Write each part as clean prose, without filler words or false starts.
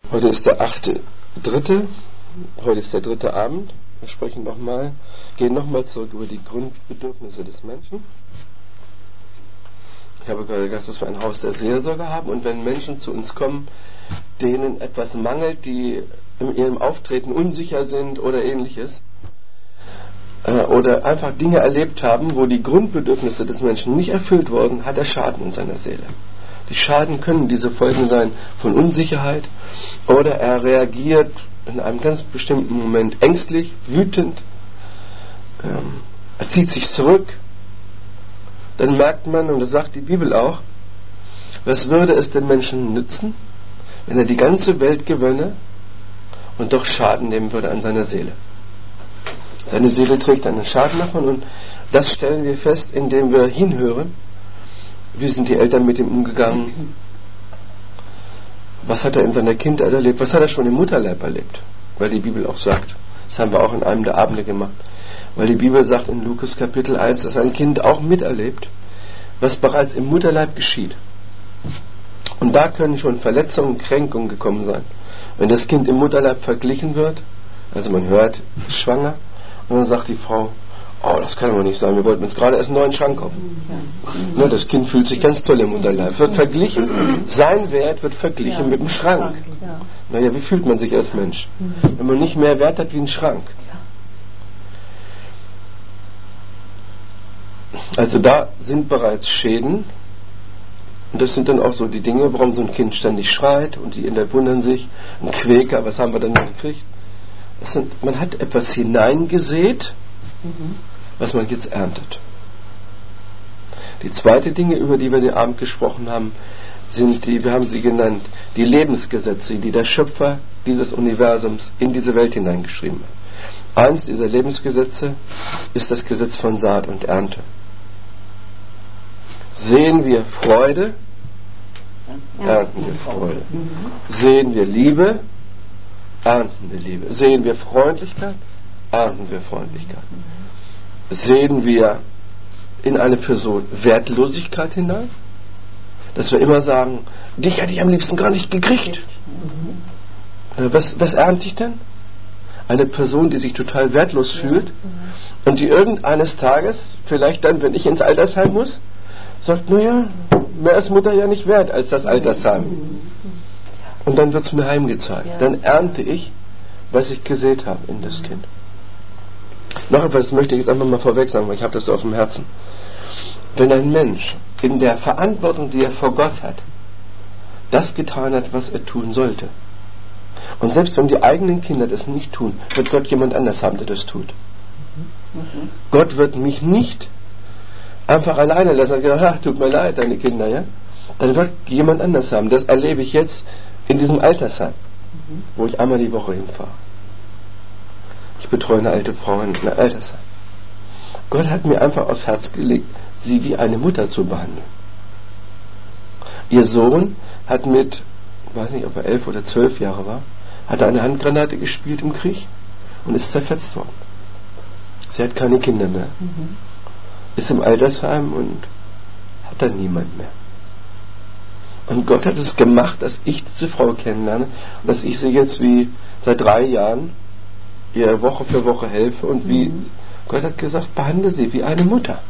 Heute ist der 8.3. Heute ist der 3. Abend. Wir gehen nochmal zurück über die Grundbedürfnisse des Menschen. Ich habe gerade gesagt, dass wir ein Haus der Seelsorge haben, und wenn Menschen zu uns kommen, denen etwas mangelt, die in ihrem Auftreten unsicher sind oder ähnliches, oder einfach Dinge erlebt haben, wo die Grundbedürfnisse des Menschen nicht erfüllt wurden, hat er Schaden in seiner Seele. Die Schaden können diese Folgen sein von Unsicherheit, oder er reagiert in einem ganz bestimmten Moment ängstlich, wütend, er zieht sich zurück. Dann merkt man, und das sagt die Bibel auch, was würde es dem Menschen nützen, wenn er die ganze Welt gewönne und doch Schaden nehmen würde an seiner Seele. Seine Seele trägt einen Schaden davon, und das stellen wir fest, indem wir hinhören. Wie sind die Eltern mit ihm umgegangen? Was hat er in seiner Kindheit erlebt? Was hat er schon im Mutterleib erlebt? Weil die Bibel auch sagt, das haben wir auch in einem der Abende gemacht, weil die Bibel sagt in Lukas Kapitel 1, dass ein Kind auch miterlebt, was bereits im Mutterleib geschieht. Und da können schon Verletzungen, Kränkungen gekommen sein. Wenn das Kind im Mutterleib verglichen wird, also man hört, ist schwanger, und dann sagt die Frau, oh, das kann aber nicht sein, wir wollten uns gerade erst einen neuen Schrank kaufen. Ja, das Kind fühlt sich ganz toll im Mutterleib. Wird verglichen, sein Wert wird verglichen mit dem Schrank. Naja, wie fühlt man sich als Mensch, wenn man nicht mehr Wert hat wie ein Schrank? Also da sind bereits Schäden, und das sind dann auch so die Dinge, warum so ein Kind ständig schreit, und die Eltern wundern sich, ein Quäker, was haben wir denn gekriegt? Man hat etwas hineingesät, was man jetzt erntet. Die zweite Dinge, über die wir den Abend gesprochen haben, sind wir haben sie genannt, die Lebensgesetze, die der Schöpfer dieses Universums in diese Welt hineingeschrieben hat. Eins dieser Lebensgesetze ist das Gesetz von Saat und Ernte. Sehen wir Freude, ernten wir Freude. Sehen wir Liebe, ernten wir Liebe. Sehen wir Freundlichkeit, ernten wir Freundlichkeit. Sehen wir in eine Person Wertlosigkeit hinein, dass wir immer sagen, dich hätte ich am liebsten gar nicht gekriegt. Was ernte ich denn? Eine Person, die sich total wertlos fühlt und die irgendeines Tages, vielleicht dann, wenn ich ins Altersheim muss, sagt, naja, mehr ist Mutter ja nicht wert als das Altersheim. Und dann wird es mir heimgezeigt. Dann ernte ich, was ich gesät habe in das Kind. Noch etwas möchte ich jetzt einfach mal vorweg sagen, weil ich habe das so auf dem Herzen. Wenn ein Mensch in der Verantwortung, die er vor Gott hat, das getan hat, was er tun sollte, und selbst wenn die eigenen Kinder das nicht tun, wird Gott jemand anders haben, der das tut. Gott wird mich nicht einfach alleine lassen und sagen, tut mir leid, deine Kinder, ja? Dann wird jemand anders haben. Das erlebe ich jetzt in diesem Altersheim, wo ich einmal die Woche hinfahre. Ich betreue eine alte Frau in einer Altersheim. Gott hat mir einfach aufs Herz gelegt, sie wie eine Mutter zu behandeln. Ihr Sohn hat mit, ich weiß nicht, ob er 11 oder 12 Jahre war, hat eine Handgranate gespielt im Krieg und ist zerfetzt worden. Sie hat keine Kinder mehr. Ist im Altersheim und hat dann niemand mehr. Und Gott hat es gemacht, dass ich diese Frau kennenlerne und dass ich sie jetzt wie seit 3 Jahren ihr Woche für Woche helfe, und wie Gott hat gesagt, behandle sie wie eine Mutter.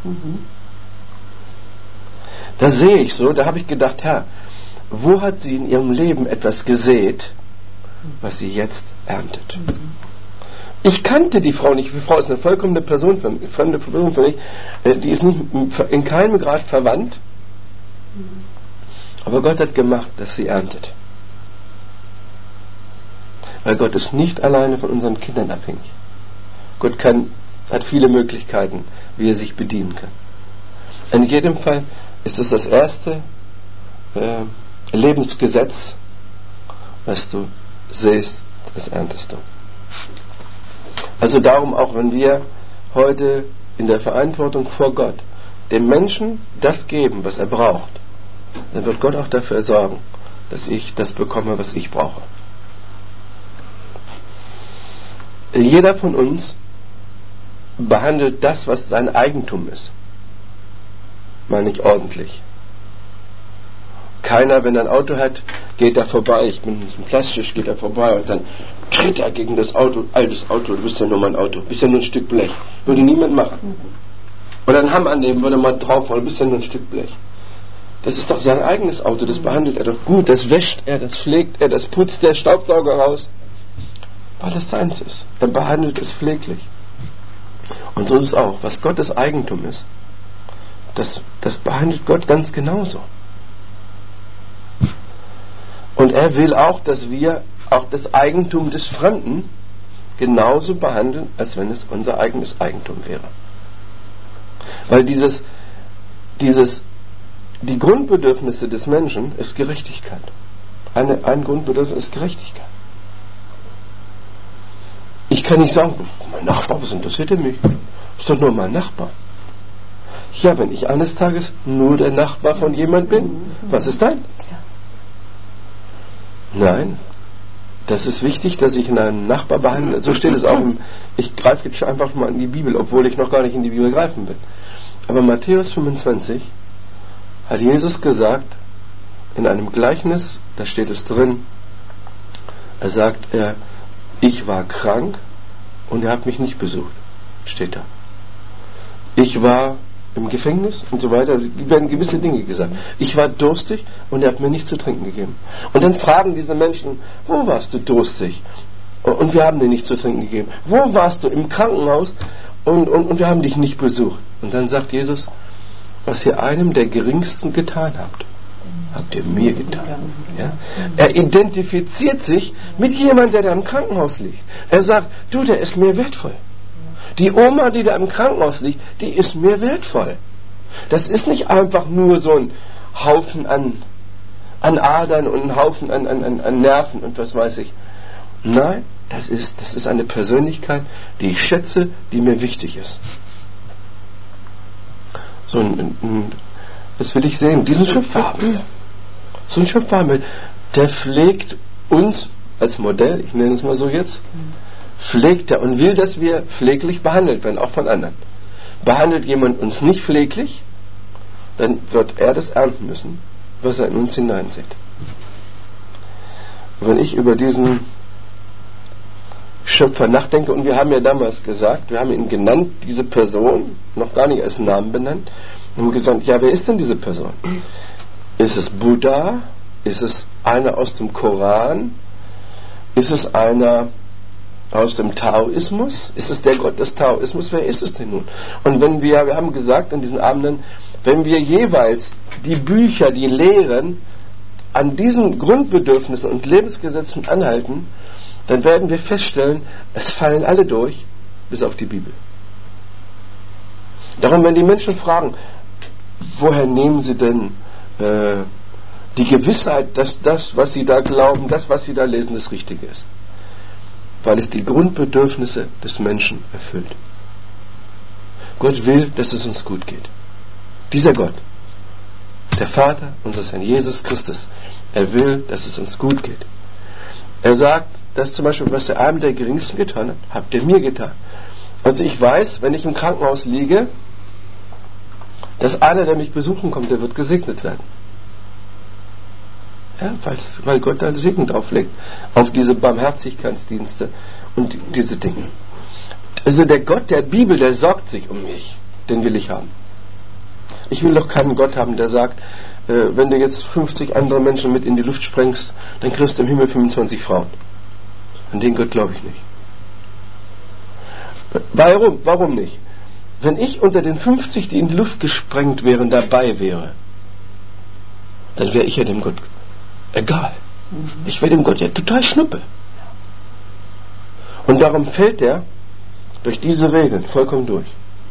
Da sehe ich so, da habe ich gedacht, Herr, wo hat sie in ihrem Leben etwas gesät, was sie jetzt erntet? Ich kannte die Frau nicht. Die Frau ist eine vollkommene Person, fremde Person für mich. Die ist nicht in keinem Grad verwandt. Aber Gott hat gemacht, dass sie erntet. Weil Gott ist nicht alleine von unseren Kindern abhängig. Gott hat viele Möglichkeiten, wie er sich bedienen kann. In jedem Fall ist es das erste Lebensgesetz, was du säst, das erntest du. Also darum, auch wenn wir heute in der Verantwortung vor Gott dem Menschen das geben, was er braucht, dann wird Gott auch dafür sorgen, dass ich das bekomme, was ich brauche. Jeder von uns behandelt das, was sein Eigentum ist, mal nicht ordentlich. Keiner, wenn er ein Auto hat, geht er vorbei, ich bin so plastisch, geht er vorbei und dann tritt er gegen das Auto, altes Auto, du bist ja nur mein Auto, bist ja nur ein Stück Blech. Würde niemand machen. Oder einen Hamm annehmen, würde mal draufhauen, du bist ja nur ein Stück Blech. Das ist doch sein eigenes Auto, das behandelt er doch gut, das wäscht er, das pflegt er, das putzt der Staubsauger raus, weil es seins ist. Er behandelt es pfleglich. Und so ist es auch, was Gottes Eigentum ist, das behandelt Gott ganz genauso. Und er will auch, dass wir auch das Eigentum des Fremden genauso behandeln, als wenn es unser eigenes Eigentum wäre. Weil die Grundbedürfnisse des Menschen ist Gerechtigkeit. Ein Grundbedürfnis ist Gerechtigkeit. Ich kann nicht sagen, mein Nachbar, was interessiert er mich? Ist doch nur mein Nachbar. Ja, wenn ich eines Tages nur der Nachbar von jemand bin, was ist dann? Nein, das ist wichtig, dass ich einen Nachbar behandle. So steht es auch ich greife jetzt einfach mal in die Bibel, obwohl ich noch gar nicht in die Bibel greifen will. Aber Matthäus 25 hat Jesus gesagt, in einem Gleichnis, da steht es drin, er sagt, ich war krank und ihr habt mich nicht besucht, steht da. Ich war im Gefängnis und so weiter, werden gewisse Dinge gesagt. Ich war durstig und ihr habt mir nichts zu trinken gegeben. Und dann fragen diese Menschen, wo warst du durstig? Und wir haben dir nichts zu trinken gegeben. Wo warst du? Im Krankenhaus und wir haben dich nicht besucht. Und dann sagt Jesus, was ihr einem der Geringsten getan habt, habt ihr mir getan. Ja? Er identifiziert sich mit jemandem, der da im Krankenhaus liegt. Er sagt, du, der ist mir wertvoll. Die Oma, die da im Krankenhaus liegt, die ist mir wertvoll. Das ist nicht einfach nur so ein Haufen an Adern und ein Haufen an Nerven und was weiß ich. Nein, das ist eine Persönlichkeit, die ich schätze, die mir wichtig ist. So das will ich sehen. Diesen Schöpfer haben wir. So ein Schöpfer haben wir. Der pflegt uns als Modell, ich nenne es mal so jetzt, pflegt er und will, dass wir pfleglich behandelt werden, auch von anderen. Behandelt jemand uns nicht pfleglich, dann wird er das ernten müssen, was er in uns hineinsieht. Wenn ich über diesen Schöpfer nachdenke, und wir haben ja damals gesagt, wir haben ihn genannt, diese Person, noch gar nicht als Namen benannt, und haben gesagt, ja, wer ist denn diese Person? Ist es Buddha? Ist es einer aus dem Koran? Ist es einer aus dem Taoismus? Ist es der Gott des Taoismus? Wer ist es denn nun? Und wenn wir haben gesagt an diesen Abenden, wenn wir jeweils die Bücher, die Lehren an diesen Grundbedürfnissen und Lebensgesetzen anhalten, dann werden wir feststellen, es fallen alle durch, bis auf die Bibel. Darum, wenn die Menschen fragen, woher nehmen sie denn die Gewissheit, dass das, was sie da glauben, das, was sie da lesen, das Richtige ist? Weil es die Grundbedürfnisse des Menschen erfüllt. Gott will, dass es uns gut geht. Dieser Gott, der Vater unseres Herrn Jesus Christus, er will, dass es uns gut geht. Er sagt, dass zum Beispiel, was der einem der Geringsten getan hat, habt ihr mir getan. Also ich weiß, wenn ich im Krankenhaus liege, dass einer, der mich besuchen kommt, der wird gesegnet werden. Ja, weil Gott da Segen drauflegt, auf diese Barmherzigkeitsdienste und diese Dinge. Also der Gott der Bibel, der sorgt sich um mich, den will ich haben. Ich will doch keinen Gott haben, der sagt, wenn du jetzt 50 andere Menschen mit in die Luft sprengst, dann kriegst du im Himmel 25 Frauen. An den Gott glaube ich nicht. Warum nicht? Wenn ich unter den 50, die in die Luft gesprengt wären, dabei wäre, dann wäre ich ja dem Gott egal. Ich wäre dem Gott ja total Schnuppe. Und darum fällt er durch diese Regeln vollkommen durch.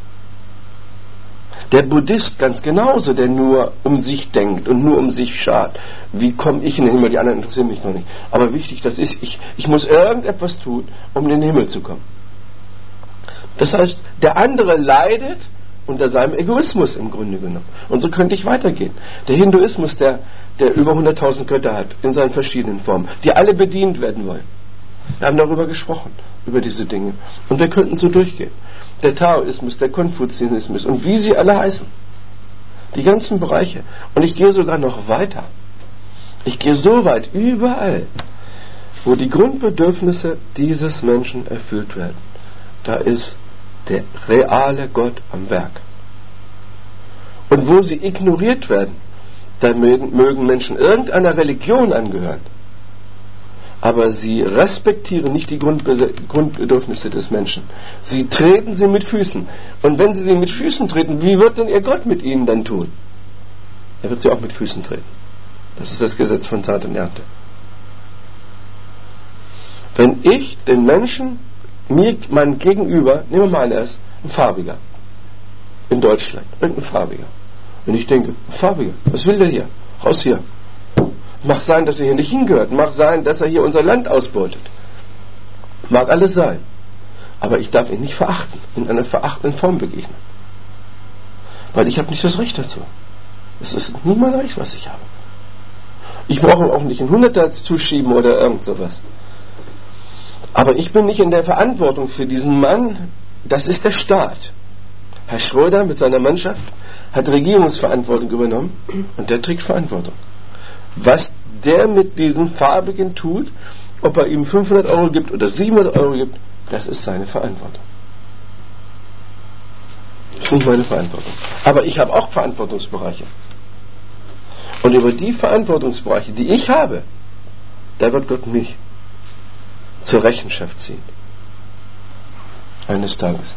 Der Buddhist ganz genauso, der nur um sich denkt und nur um sich schart. Wie komme ich in den Himmel? Die anderen interessieren mich noch nicht. Aber wichtig, das ist, ich muss irgendetwas tun, um in den Himmel zu kommen. Das heißt, der andere leidet unter seinem Egoismus im Grunde genommen. Und so könnte ich weitergehen. Der Hinduismus, der über 100.000 Götter hat, in seinen verschiedenen Formen, die alle bedient werden wollen. Wir haben darüber gesprochen, über diese Dinge. Und wir könnten so durchgehen. Der Taoismus, der Konfuzianismus und wie sie alle heißen. Die ganzen Bereiche. Und ich gehe sogar noch weiter. Ich gehe so weit, überall, wo die Grundbedürfnisse dieses Menschen erfüllt werden. Da ist der reale Gott am Werk. Und wo sie ignoriert werden, da mögen Menschen irgendeiner Religion angehören, aber sie respektieren nicht die Grundbedürfnisse des Menschen. Sie treten sie mit Füßen. Und wenn sie sie mit Füßen treten, wie wird denn ihr Gott mit ihnen dann tun? Er wird sie auch mit Füßen treten. Das ist das Gesetz von Saat und Ernte. Wenn ich den Menschen, mein Gegenüber, nehmen wir mal an, er ist ein Farbiger. In Deutschland, irgendein Farbiger. Wenn ich denke, Farbiger, was will der hier? Raus hier. Mag sein, dass er hier nicht hingehört. Mag sein, dass er hier unser Land ausbeutet. Mag alles sein. Aber ich darf ihn nicht verachten, in einer verachtenden Form begegnen. Weil ich habe nicht das Recht dazu. Es ist nicht mein Recht, was ich habe. Ich brauche auch nicht einen Hunderter zuschieben oder irgend sowas. Aber ich bin nicht in der Verantwortung für diesen Mann. Das ist der Staat. Herr Schröder mit seiner Mannschaft hat Regierungsverantwortung übernommen und der trägt Verantwortung. Was der mit diesem Farbigen tut, ob er ihm 500 Euro gibt oder 700 Euro gibt, das ist seine Verantwortung. Das ist nicht meine Verantwortung. Aber ich habe auch Verantwortungsbereiche. Und über die Verantwortungsbereiche, die ich habe, da wird Gott mich zur Rechenschaft ziehen. Eines Tages.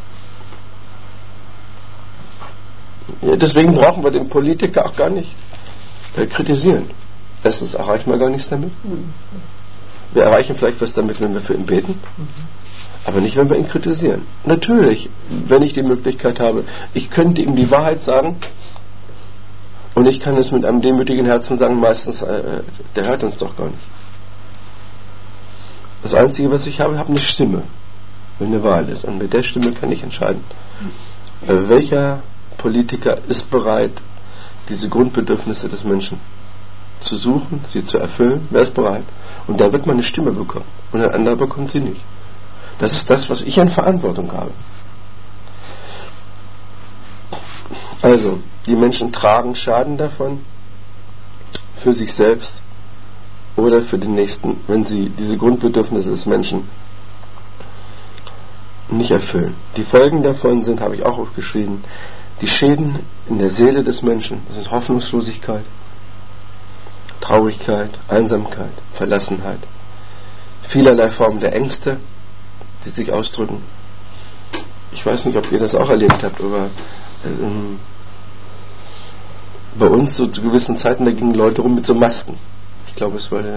Ja, deswegen brauchen wir den Politiker auch gar nicht kritisieren. Erstens erreichen wir gar nichts damit. Wir erreichen vielleicht was damit, wenn wir für ihn beten, aber nicht, wenn wir ihn kritisieren. Natürlich, wenn ich die Möglichkeit habe, ich könnte ihm die Wahrheit sagen und ich kann es mit einem demütigen Herzen sagen, meistens, der hört uns doch gar nicht. Das Einzige, was ich habe eine Stimme, wenn eine Wahl ist. Und mit der Stimme kann ich entscheiden, welcher Politiker ist bereit, diese Grundbedürfnisse des Menschen zu suchen, sie zu erfüllen. Wer ist bereit? Und da wird man eine Stimme bekommen. Und ein anderer bekommt sie nicht. Das ist das, was ich an Verantwortung habe. Also, die Menschen tragen Schaden davon, für sich selbst oder für den Nächsten, wenn sie diese Grundbedürfnisse des Menschen nicht erfüllen. Die Folgen davon sind, habe ich auch aufgeschrieben, die Schäden in der Seele des Menschen. Das sind Hoffnungslosigkeit, Traurigkeit, Einsamkeit, Verlassenheit, vielerlei Formen der Ängste, die sich ausdrücken. Ich weiß nicht, ob ihr das auch erlebt habt, aber bei uns so zu gewissen Zeiten, da gingen Leute rum mit so Masken. Ich glaube, es war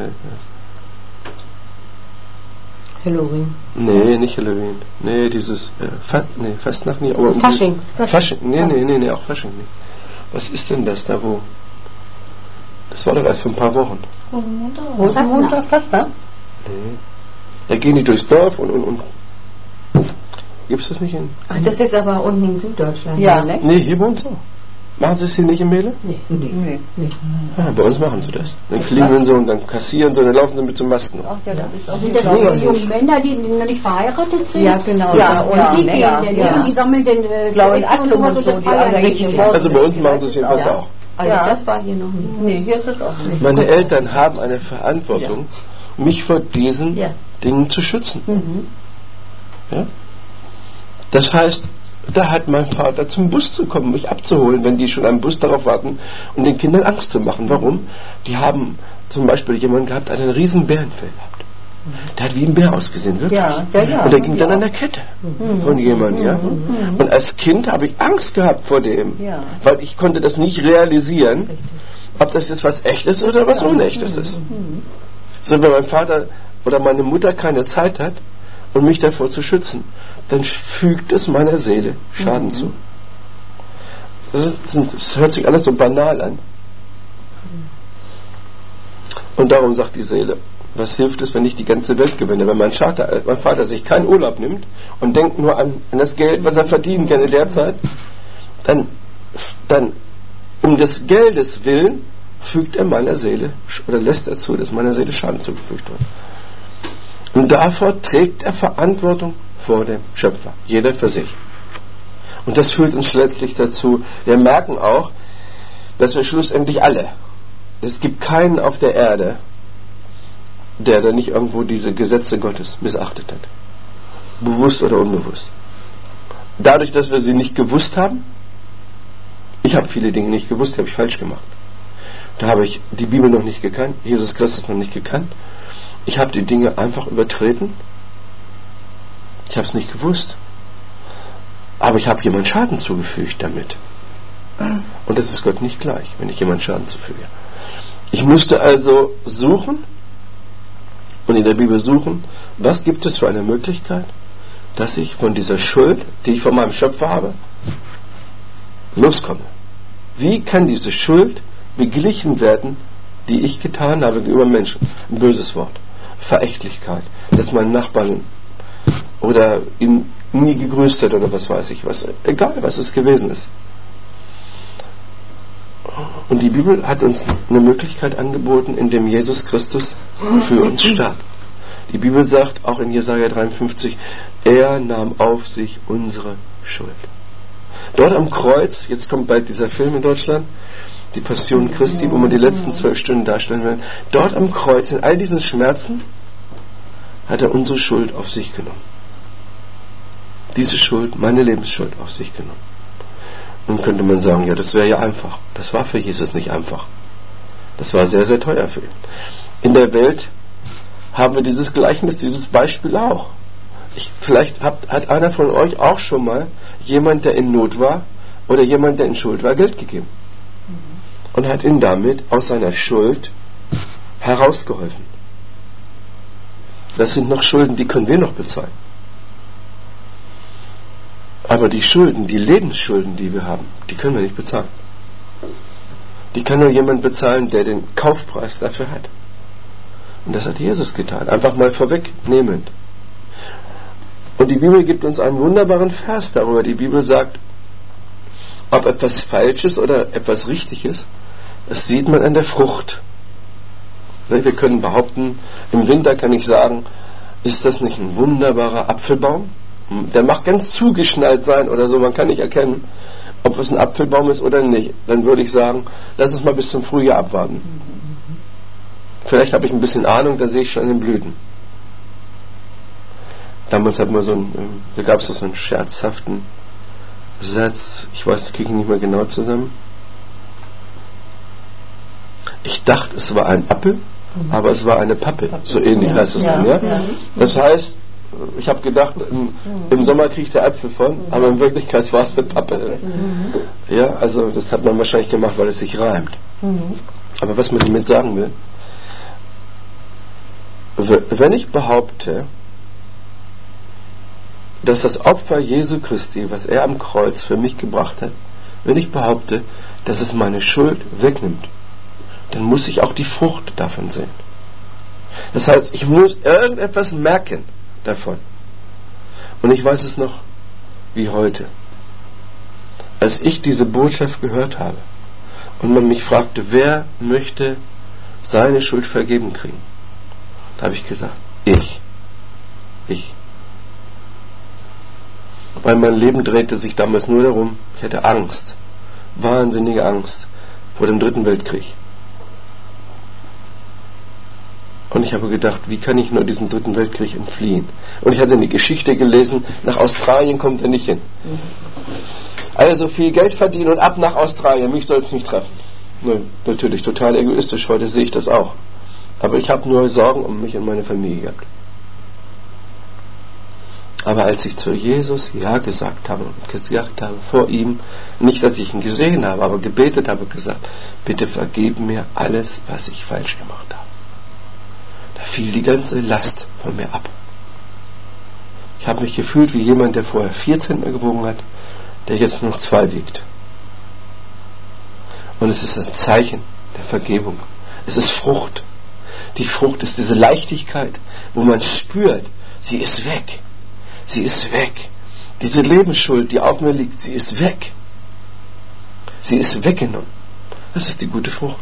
Halloween. Nee, nicht Halloween. Nee, dieses Fastnacht nicht. Aber Fasching. Fasching. Nee, auch Fasching nicht. Was ist denn das da wo? Das war doch erst vor ein paar Wochen. Rosenmontag, Fastnacht? Nee. Da gehen die durchs Dorf und gibt's das nicht in? Ach, das ist aber unten in Süddeutschland. Ja. Ne? Nee, hier bei uns auch. Machen sie es hier nicht im Mähle? Nee. Ja, bei uns machen sie das. Dann klingeln sie und dann kassieren sie und dann laufen sie mit so Masken rum. Ach ja, das ist auch Sind das so junge Männer, die noch nicht verheiratet sind? Ja, genau. Ja, Und die gehen dann, die sammeln den glaube in Essen und Attlum und so, die feiern alle richtig. Also bei uns machen sie es jedenfalls auch. Also Ja. das war hier noch nicht. Nee, hier ist es auch nicht. Meine Eltern haben eine Verantwortung, mich vor diesen Ja. Dingen zu schützen. Ja? Das heißt, da hat mein Vater zum Bus zu kommen, mich abzuholen, wenn die schon am Bus darauf warten und den Kindern Angst zu machen. Warum? Die haben zum Beispiel jemanden gehabt, der einen riesen Bärenfell gehabt. Der hat wie ein Bär ausgesehen, wirklich. Ja. Und der ging dann an der Kette von jemandem, ja. Und als Kind habe ich Angst gehabt vor dem, Ja. weil ich konnte das nicht realisieren, ob das jetzt was Echtes oder was Unechtes ist. So, wenn mein Vater oder meine Mutter keine Zeit hat, um mich davor zu schützen, dann fügt es meiner Seele Schaden zu. Das hört sich alles so banal an. Und darum sagt die Seele, was hilft es, wenn ich die ganze Welt gewinne? Wenn mein Vater sich keinen Urlaub nimmt und denkt nur an das Geld, was er verdienen kann in der Zeit, dann um des Geldes willen fügt er meiner Seele oder lässt er zu, dass meiner Seele Schaden zugefügt wird. Und davor trägt er Verantwortung vor dem Schöpfer. Jeder für sich. Und das führt uns letztlich dazu, wir merken auch, dass wir schlussendlich alle es gibt keinen auf der Erde, der da nicht irgendwo diese Gesetze Gottes missachtet hat. Bewusst oder unbewusst. Dadurch, dass wir sie nicht gewusst haben, ich habe viele Dinge nicht gewusst, die habe ich falsch gemacht. Da habe ich die Bibel noch nicht gekannt, Jesus Christus noch nicht gekannt. Ich habe die Dinge einfach übertreten. Ich habe es nicht gewusst. Aber ich habe jemand Schaden zugefügt damit. Und das ist Gott nicht gleich, wenn ich jemand Schaden zufüge. Ich musste also suchen und in der Bibel suchen, was gibt es für eine Möglichkeit, dass ich von dieser Schuld, die ich von meinem Schöpfer habe, loskomme. Wie kann diese Schuld beglichen werden, die ich getan habe gegenüber Menschen? Ein böses Wort. Verächtlichkeit. Dass mein Nachbarn oder ihn nie gegrüßt hat oder was weiß ich was. Egal, was es gewesen ist. Und die Bibel hat uns eine Möglichkeit angeboten, indem Jesus Christus für uns starb. Die Bibel sagt auch in Jesaja 53, er nahm auf sich unsere Schuld. Dort am Kreuz, jetzt kommt bald dieser Film in Deutschland, die Passion Christi, wo man die letzten 12 Stunden darstellen will. Dort am Kreuz, in all diesen Schmerzen, hat er unsere Schuld auf sich genommen. Diese Schuld, meine Lebensschuld auf sich genommen. Nun könnte man sagen, ja, das wäre ja einfach. Das war für Jesus nicht einfach. Das war sehr, sehr teuer für ihn. In der Welt haben wir dieses Gleichnis, dieses Beispiel auch. Vielleicht hat einer von euch auch schon mal jemand, der in Not war oder jemand, der in Schuld war, Geld gegeben. Und hat ihn damit aus seiner Schuld herausgeholfen. Das sind noch Schulden, die können wir noch bezahlen. Aber die Schulden, die Lebensschulden, die wir haben, die können wir nicht bezahlen. Die kann nur jemand bezahlen, der den Kaufpreis dafür hat. Und das hat Jesus getan, einfach mal vorwegnehmend. Und die Bibel gibt uns einen wunderbaren Vers darüber. Die Bibel sagt, ob etwas falsch ist oder etwas richtig ist, das sieht man an der Frucht. Wir können behaupten, im Winter kann ich sagen, ist das nicht ein wunderbarer Apfelbaum? Der mag ganz zugeschnallt sein oder so, man kann nicht erkennen, ob es ein Apfelbaum ist oder nicht. Dann würde ich sagen, lass uns mal bis zum Frühjahr abwarten. Vielleicht habe ich ein bisschen Ahnung, dann sehe ich schon in den Blüten. Damals hat man da gab es so einen scherzhaften Satz, ich weiß, das kriege ich nicht mehr genau zusammen. Ich dachte, es war ein Apfel, aber es war eine Pappe. So ähnlich heißt es dann, ja? Das heißt, ich habe gedacht, im Sommer kriege ich der Apfel von, aber in Wirklichkeit war es mit Pappe. Ja, also das hat man wahrscheinlich gemacht, weil es sich reimt. Aber was man damit sagen will, wenn ich behaupte, dass das Opfer Jesu Christi, was er am Kreuz für mich gebracht hat, wenn ich behaupte, dass es meine Schuld wegnimmt, dann muss ich auch die Frucht davon sehen. Das heißt, ich muss irgendetwas merken davon. Und ich weiß es noch wie heute. Als ich diese Botschaft gehört habe und man mich fragte, wer möchte seine Schuld vergeben kriegen, da habe ich gesagt, ich. Weil mein Leben drehte sich damals nur darum, ich hatte Angst, wahnsinnige Angst vor dem 3. Weltkrieg. Und ich habe gedacht, wie kann ich nur diesem 3. Weltkrieg entfliehen? Und ich hatte eine Geschichte gelesen, nach Australien kommt er nicht hin. Also viel Geld verdienen und ab nach Australien, mich soll es nicht treffen. Natürlich total egoistisch, heute sehe ich das auch. Aber ich habe nur Sorgen um mich und meine Familie gehabt. Aber als ich zu Jesus Ja gesagt habe und gesagt habe vor ihm, nicht, dass ich ihn gesehen habe, aber gebetet habe, gesagt, bitte vergib mir alles, was ich falsch gemacht habe. Da fiel die ganze Last von mir ab. Ich habe mich gefühlt wie jemand, der vorher 4 Zentner gewogen hat, der jetzt nur noch 2 wiegt. Und es ist ein Zeichen der Vergebung. Es ist Frucht. Die Frucht ist diese Leichtigkeit, wo man spürt, sie ist weg. Sie ist weg. Diese Lebensschuld, die auf mir liegt, sie ist weg. Sie ist weggenommen. Das ist die gute Frucht.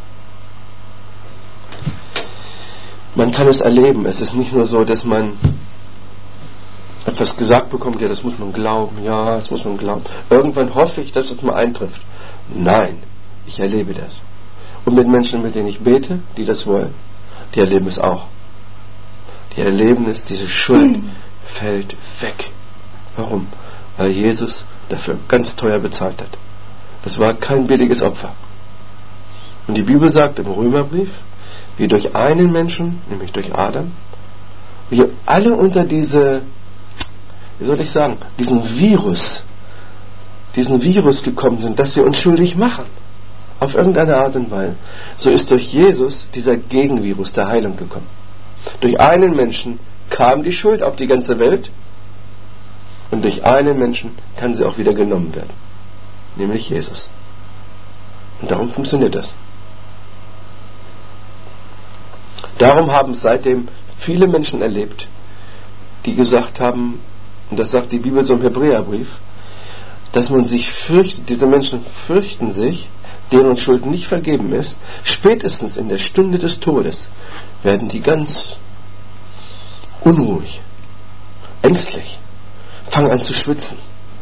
Man kann es erleben. Es ist nicht nur so, dass man etwas gesagt bekommt, ja, das muss man glauben, ja, das muss man glauben. Irgendwann hoffe ich, dass es mal eintrifft. Nein, ich erlebe das. Und mit Menschen, mit denen ich bete, die das wollen, die erleben es auch. Die erleben es, diese Schuld fällt weg. Warum? Weil Jesus dafür ganz teuer bezahlt hat. Das war kein billiges Opfer. Und die Bibel sagt im Römerbrief, wie durch einen Menschen, nämlich durch Adam, wir alle unter diesen Virus gekommen sind, dass wir uns schuldig machen. Auf irgendeine Art und Weise. So ist durch Jesus dieser Gegenvirus der Heilung gekommen. Durch einen Menschen kam die Schuld auf die ganze Welt und durch einen Menschen kann sie auch wieder genommen werden. Nämlich Jesus. Und darum funktioniert das. Darum haben seitdem viele Menschen erlebt, die gesagt haben, und das sagt die Bibel so im Hebräerbrief, dass man sich fürchtet, diese Menschen fürchten sich, deren Schuld nicht vergeben ist, spätestens in der Stunde des Todes werden die ganz unruhig, ängstlich, fangen an zu schwitzen.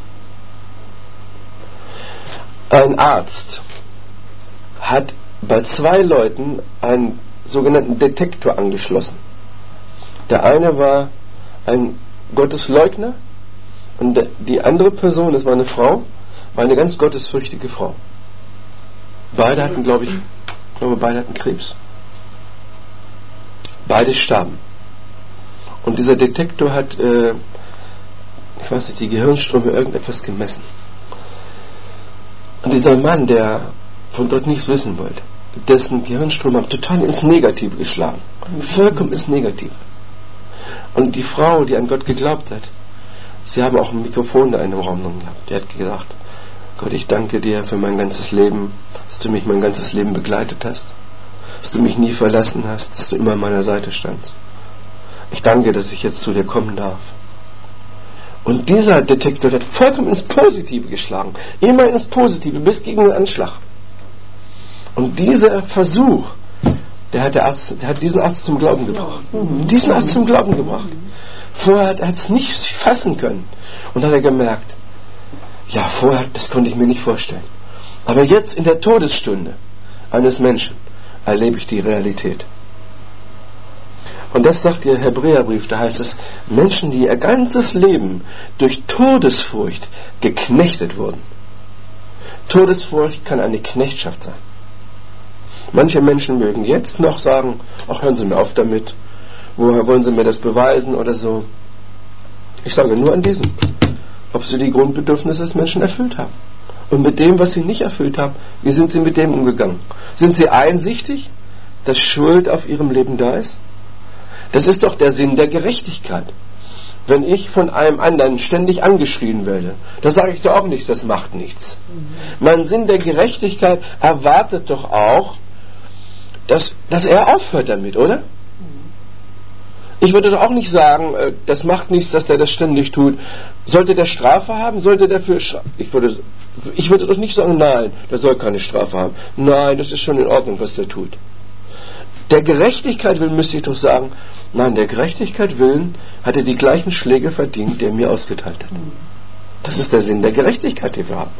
Ein Arzt hat bei 2 Leuten einen sogenannten Detektor angeschlossen. Der eine war ein Gottesleugner und die andere Person, das war eine Frau, war eine ganz gottesfürchtige Frau. Beide hatten, beide hatten Krebs. Beide starben. Und dieser Detektor hat, die Gehirnströme irgendetwas gemessen. Und dieser Mann, der von Gott nichts wissen wollte, dessen Gehirnströme haben total ins Negative geschlagen. Vollkommen ins Negative. Und die Frau, die an Gott geglaubt hat, sie haben auch ein Mikrofon da in dem Raum gehabt. Die hat gesagt, Gott, ich danke dir für mein ganzes Leben, dass du mich mein ganzes Leben begleitet hast, dass du mich nie verlassen hast, dass du immer an meiner Seite standst. Ich danke, dass ich jetzt zu dir kommen darf. Und dieser Detektor hat vollkommen ins Positive geschlagen. Immer ins Positive, bis gegen den Anschlag. Und dieser Versuch, der hat diesen Arzt zum Glauben gebracht. Diesen Arzt zum Glauben gebracht. Vorher hat er es nicht fassen können. Und dann hat er gemerkt, ja, vorher, das konnte ich mir nicht vorstellen. Aber jetzt in der Todesstunde eines Menschen erlebe ich die Realität. Und das sagt der Hebräerbrief, da heißt es, Menschen, die ihr ganzes Leben durch Todesfurcht geknechtet wurden. Todesfurcht kann eine Knechtschaft sein. Manche Menschen mögen jetzt noch sagen, ach, hören Sie mir auf damit, woher wollen Sie mir das beweisen oder so. Ich sage nur an diesem, ob Sie die Grundbedürfnisse des Menschen erfüllt haben. Und mit dem, was Sie nicht erfüllt haben, wie sind Sie mit dem umgegangen? Sind Sie einsichtig, dass Schuld auf Ihrem Leben da ist? Das ist doch der Sinn der Gerechtigkeit. Wenn ich von einem anderen ständig angeschrien werde, da sage ich doch auch nichts, das macht nichts. Mein Sinn der Gerechtigkeit erwartet doch auch, dass er aufhört damit, oder? Ich würde doch auch nicht sagen, das macht nichts, dass der das ständig tut. Sollte der Strafe haben? Sollte der für ich würde doch nicht sagen, nein, der soll keine Strafe haben. Nein, das ist schon in Ordnung, was der tut. Der Gerechtigkeit willen müsste ich doch sagen, nein, der Gerechtigkeit willen hat er die gleichen Schläge verdient, die er mir ausgeteilt hat. Das ist der Sinn der Gerechtigkeit, den wir haben.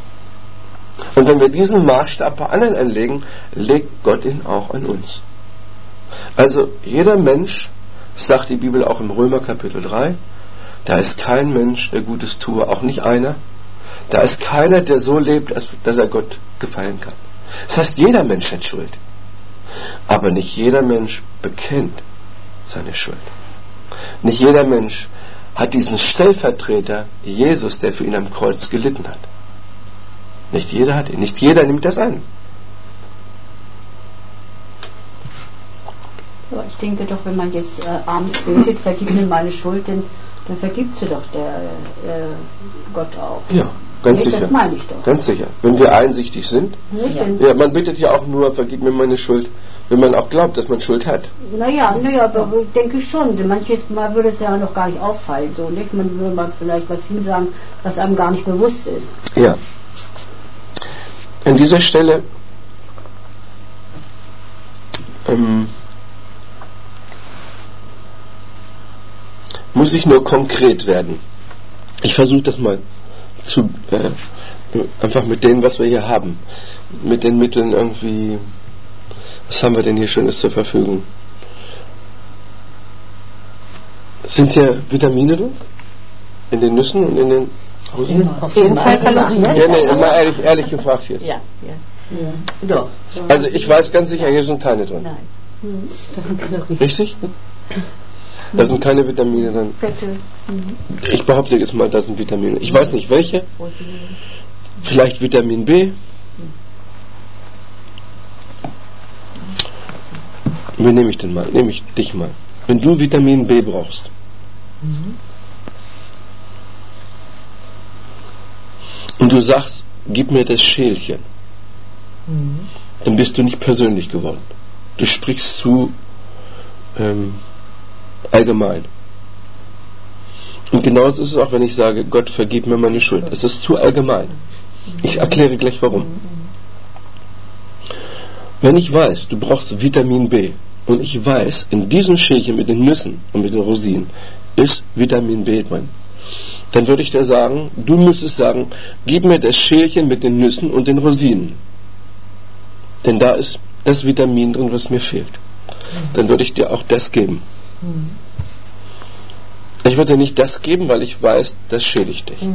Und wenn wir diesen Maßstab bei anderen anlegen, legt Gott ihn auch an uns. Also jeder Mensch, sagt die Bibel auch im Römer Kapitel 3, da ist kein Mensch, der Gutes tue, auch nicht einer. Da ist keiner, der so lebt, dass er Gott gefallen kann. Das heißt, jeder Mensch hat Schuld. Aber nicht jeder Mensch bekennt seine Schuld. Nicht jeder Mensch hat diesen Stellvertreter Jesus, der für ihn am Kreuz gelitten hat. Nicht jeder hat ihn. Nicht jeder nimmt das an. Ja, ich denke doch, wenn man jetzt abends betet, vergib mir meine Schuld, dann vergibt sie doch der Gott auch. Ja, ganz sicher. Das meine ich doch. Ganz sicher. Wenn wir einsichtig sind. Ja, man bittet ja auch nur, vergib mir meine Schuld, wenn man auch glaubt, dass man Schuld hat. Naja, aber ich denke schon. Denn manches Mal würde es ja noch gar nicht auffallen. So, nicht? Man würde mal vielleicht was hinsagen, was einem gar nicht bewusst ist. Ja. An dieser Stelle muss ich nur konkret werden. Ich versuche das mal einfach mit dem, was wir hier haben, mit den Mitteln irgendwie Was haben wir denn hier Schönes zur Verfügung? Sind hier Vitamine drin? In den Nüssen und in den Rosinen? Auf jeden Fall Kalorien. Ja, nee, mal ehrlich gefragt jetzt. Ja. Doch. Also ich weiß ganz sicher, hier sind keine drin. Nein. Das sind Kalorien. Richtig? Da sind keine Vitamine drin. Fette. Ich behaupte jetzt mal, da sind Vitamine. Ich weiß nicht welche. Rosinen. Vielleicht Vitamin B. Wen nehme ich denn mal? Nehme ich dich mal. Wenn du Vitamin B brauchst. Und du sagst, gib mir das Schälchen. Dann bist du nicht persönlich geworden. Du sprichst zu allgemein. Und genauso ist es auch, wenn ich sage, Gott, vergib mir meine Schuld. Es ist zu allgemein. Ich erkläre gleich warum. Wenn ich weiß, du brauchst Vitamin B und ich weiß, in diesem Schälchen mit den Nüssen und mit den Rosinen ist Vitamin B drin, dann würde ich dir sagen, du müsstest sagen, gib mir das Schälchen mit den Nüssen und den Rosinen. Denn da ist das Vitamin drin, was mir fehlt. Dann würde ich dir auch das geben. Ich würde dir nicht das geben, weil ich weiß, das schädigt dich.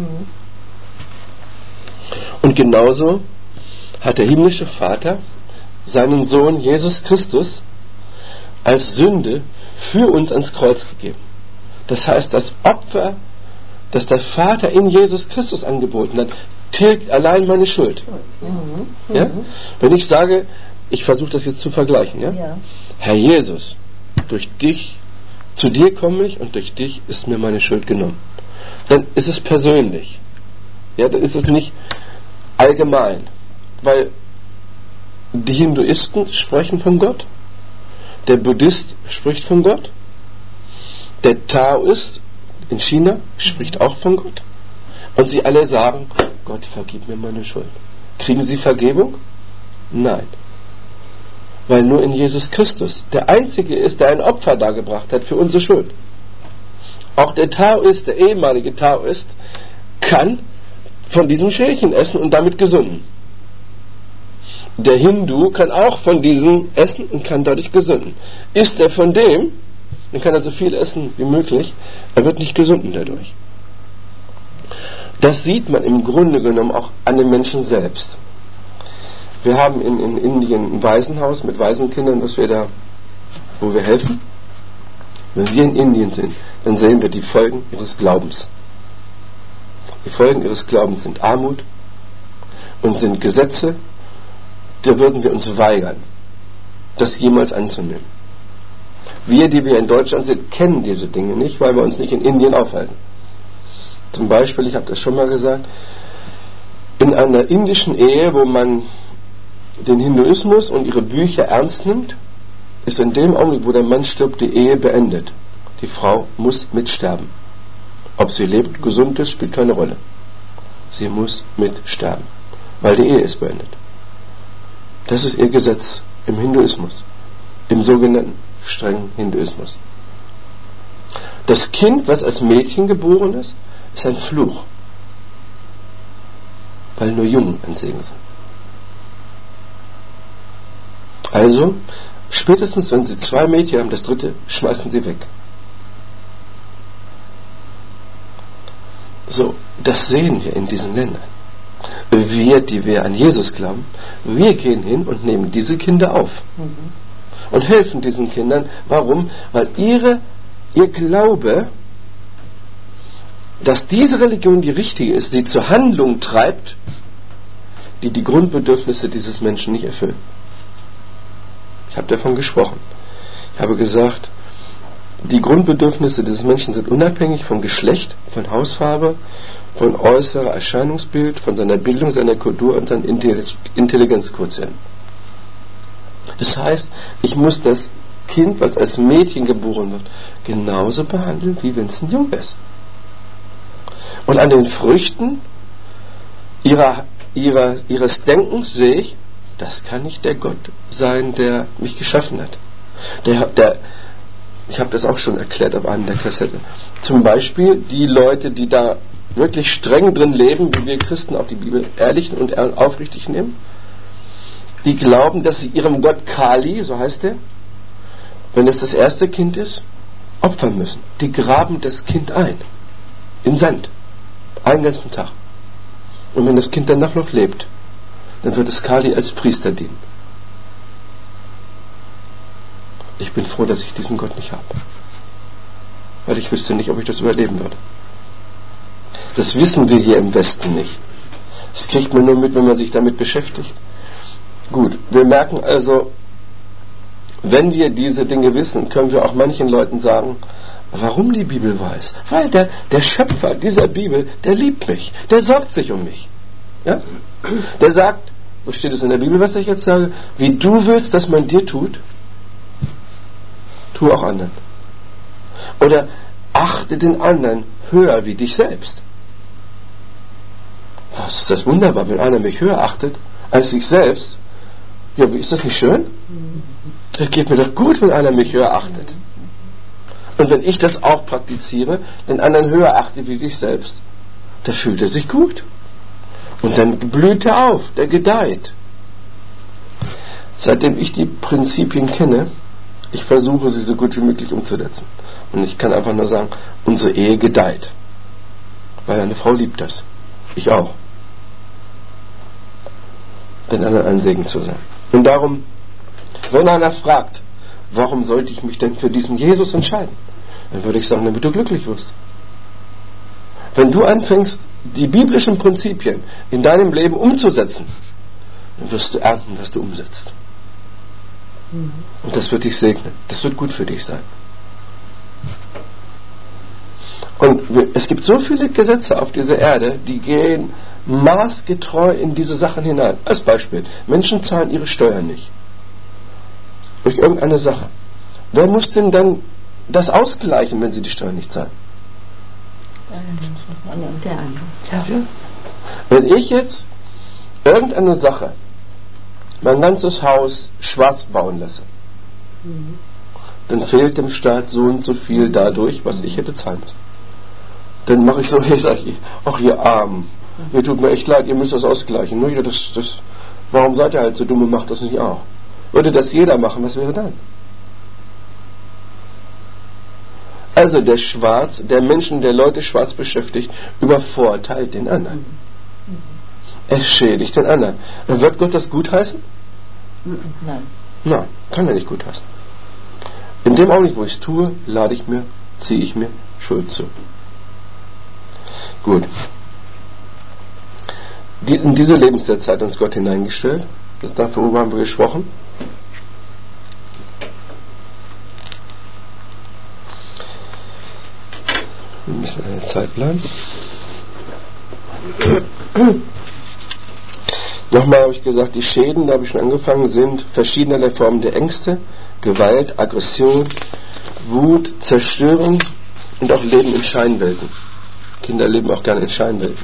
Und genauso hat der himmlische Vater seinen Sohn Jesus Christus als Sünde für uns ans Kreuz gegeben. Das heißt, das Opfer, das der Vater in Jesus Christus angeboten hat, tilgt allein meine Schuld. Ja? Wenn ich sage, ich versuche das jetzt zu vergleichen, ja? Herr Jesus, durch dich, zu dir komme ich und durch dich ist mir meine Schuld genommen. Dann ist es persönlich. Ja, dann ist es nicht allgemein. Weil die Hinduisten sprechen von Gott, der Buddhist spricht von Gott, der Taoist in China spricht auch von Gott und sie alle sagen, Gott, vergib mir meine Schuld. Kriegen sie Vergebung? Nein. Weil nur in Jesus Christus der Einzige ist, der ein Opfer dargebracht hat für unsere Schuld. Auch der Taoist, der ehemalige Taoist, kann von diesem Schälchen essen und damit gesunden. Der Hindu kann auch von diesem essen und kann dadurch gesunden. Isst er von dem, dann kann er so viel essen wie möglich, er wird nicht gesunden dadurch. Das sieht man im Grunde genommen auch an den Menschen selbst. Wir haben in Indien ein Waisenhaus mit Waisenkindern, wo wir helfen. Wenn wir in Indien sind, dann sehen wir die Folgen ihres Glaubens. Die Folgen ihres Glaubens sind Armut und sind Gesetze, da würden wir uns weigern, das jemals anzunehmen. Wir, die wir in Deutschland sind, kennen diese Dinge nicht, weil wir uns nicht in Indien aufhalten. Zum Beispiel, ich habe das schon mal gesagt, in einer indischen Ehe, wo man den Hinduismus und ihre Bücher ernst nimmt, ist in dem Augenblick, wo der Mann stirbt, die Ehe beendet. Die Frau muss mitsterben. Ob sie lebt, gesund ist, spielt keine Rolle. Sie muss mitsterben, weil die Ehe ist beendet. Das ist ihr Gesetz im Hinduismus, im sogenannten strengen Hinduismus. Das Kind, was als Mädchen geboren ist ein Fluch, weil nur Jungen ein Segen sind. Also, spätestens wenn sie 2 Mädchen haben, das 3. schmeißen sie weg. So, das sehen wir in diesen Ländern. Wir, die wir an Jesus glauben, wir gehen hin und nehmen diese Kinder auf und helfen diesen Kindern. Warum? Weil ihr Glaube, dass diese Religion die richtige ist, sie zur Handlung treibt, die die Grundbedürfnisse dieses Menschen nicht erfüllen. Ich habe davon gesprochen. Ich habe gesagt, die Grundbedürfnisse des Menschen sind unabhängig von Geschlecht, von Hausfarbe, von äußerer Erscheinungsbild, von seiner Bildung, seiner Kultur und seinem Intelligenzquotienten. Das heißt, ich muss das Kind, was als Mädchen geboren wird, genauso behandeln, wie wenn es ein Junge ist. Und an den Früchten ihres Denkens sehe ich, das kann nicht der Gott sein, der mich geschaffen hat. Ich habe das auch schon erklärt auf einer der Kassette. Zum Beispiel die Leute, die da wirklich streng drin leben, wie wir Christen auch die Bibel ehrlich und aufrichtig nehmen. die glauben, dass sie ihrem Gott Kali, so heißt er, wenn es das erste Kind ist, opfern müssen. Die graben das Kind ein. In Sand. Einen ganzen Tag. Und wenn das Kind danach noch lebt, dann wird es Kali als Priester dienen. Ich bin froh, dass ich diesen Gott nicht habe. Weil ich wüsste nicht, ob ich das überleben würde. Das wissen wir hier im Westen nicht. Das kriegt man nur mit, wenn man sich damit beschäftigt. Gut, wir merken also, wenn wir diese Dinge wissen, können wir auch manchen Leuten sagen, warum die Bibel weiß. Weil der Schöpfer dieser Bibel, der liebt mich, der sorgt sich um mich. Ja? Der sagt, wo steht es in der Bibel, was ich jetzt sage? Wie du willst, dass man dir tut, tu auch anderen. Oder achte den anderen höher wie dich selbst. Was ist das wunderbar, wenn einer mich höher achtet als sich selbst? Ja, ist das nicht schön? Es geht mir doch gut, wenn einer mich höher achtet. Und wenn ich das auch praktiziere, den anderen höher achte wie sich selbst, da fühlt er sich gut. Und dann blüht er auf, der gedeiht. Seitdem ich die Prinzipien kenne, ich versuche sie so gut wie möglich umzusetzen. Und ich kann einfach nur sagen, unsere Ehe gedeiht. Weil eine Frau liebt das. Ich auch. Den anderen ein Segen zu sein. Und darum, wenn einer fragt, warum sollte ich mich denn für diesen Jesus entscheiden? Dann würde ich sagen, damit du glücklich wirst. Wenn du anfängst, die biblischen Prinzipien in deinem Leben umzusetzen, dann wirst du ernten, was du umsetzt. Und das wird dich segnen. Das wird gut für dich sein. Und es gibt so viele Gesetze auf dieser Erde, die gehen maßgetreu in diese Sachen hinein. Als Beispiel, Menschen zahlen ihre Steuern nicht. Durch irgendeine Sache. Wer muss denn dann das ausgleichen, wenn sie die Steuern nicht zahlen? Der andere. Ja. Wenn ich jetzt irgendeine Sache, mein ganzes Haus schwarz bauen lasse, dann fehlt dem Staat so und so viel dadurch, was ich hätte zahlen müssen. Dann mache ich so, hier sage ich, ach ihr Armen, ihr tut mir echt leid, ihr müsst das ausgleichen. Nur warum seid ihr halt so dumm und macht das nicht auch? Würde das jeder machen, was wäre dann? Also der Menschen, der Leute schwarz beschäftigt, übervorteilt den anderen. Er schädigt den anderen. Wird Gott das gutheißen? Nein. Nein, kann er nicht gutheißen. In dem Augenblick, wo ich es tue, ziehe ich mir Schuld zu. Gut. In diese Lebenszeit hat uns Gott hineingestellt. Darüber haben wir gesprochen. Wir müssen eine Zeit bleiben. Nochmal habe ich gesagt, die Schäden, da habe ich schon angefangen, sind verschiedenerlei Formen der Ängste, Gewalt, Aggression, Wut, Zerstörung und auch Leben in Scheinwelten. Kinder leben auch gerne in Scheinwelten.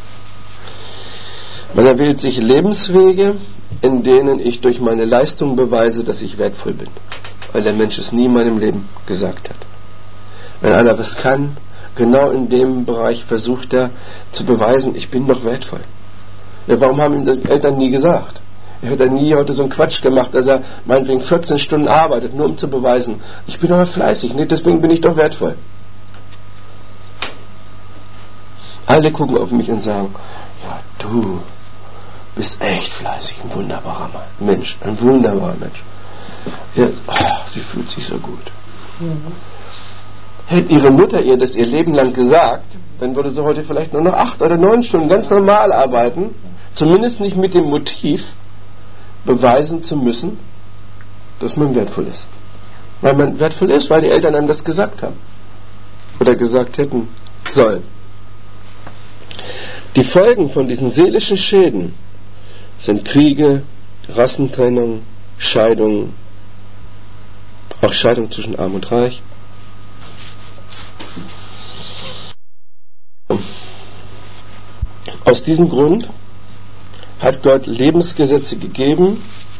Man erwählt sich Lebenswege, in denen ich durch meine Leistung beweise, dass ich wertvoll bin. Weil der Mensch es nie in meinem Leben gesagt hat. Wenn einer was kann, genau in dem Bereich versucht er zu beweisen, ich bin doch wertvoll. Ja, warum haben ihm die Eltern nie gesagt? Er hat nie heute so einen Quatsch gemacht, dass er meinetwegen 14 Stunden arbeitet, nur um zu beweisen, ich bin aber fleißig, ne? Deswegen bin ich doch wertvoll. Alle gucken auf mich und sagen, ja, du bist echt fleißig, ein wunderbarer Mensch, ein wunderbarer Mensch. Ja, sie fühlt sich so gut. Hätte ihre Mutter ihr das ihr Leben lang gesagt, dann würde sie heute vielleicht nur noch 8 oder 9 Stunden ganz normal arbeiten, zumindest nicht mit dem Motiv, beweisen zu müssen, dass man wertvoll ist. Weil man wertvoll ist, weil die Eltern einem das gesagt haben. Oder gesagt hätten sollen. Die Folgen von diesen seelischen Schäden sind Kriege, Rassentrennung, Scheidung, auch Scheidung zwischen Arm und Reich. Aus diesem Grund hat Gott Lebensgesetze gegeben.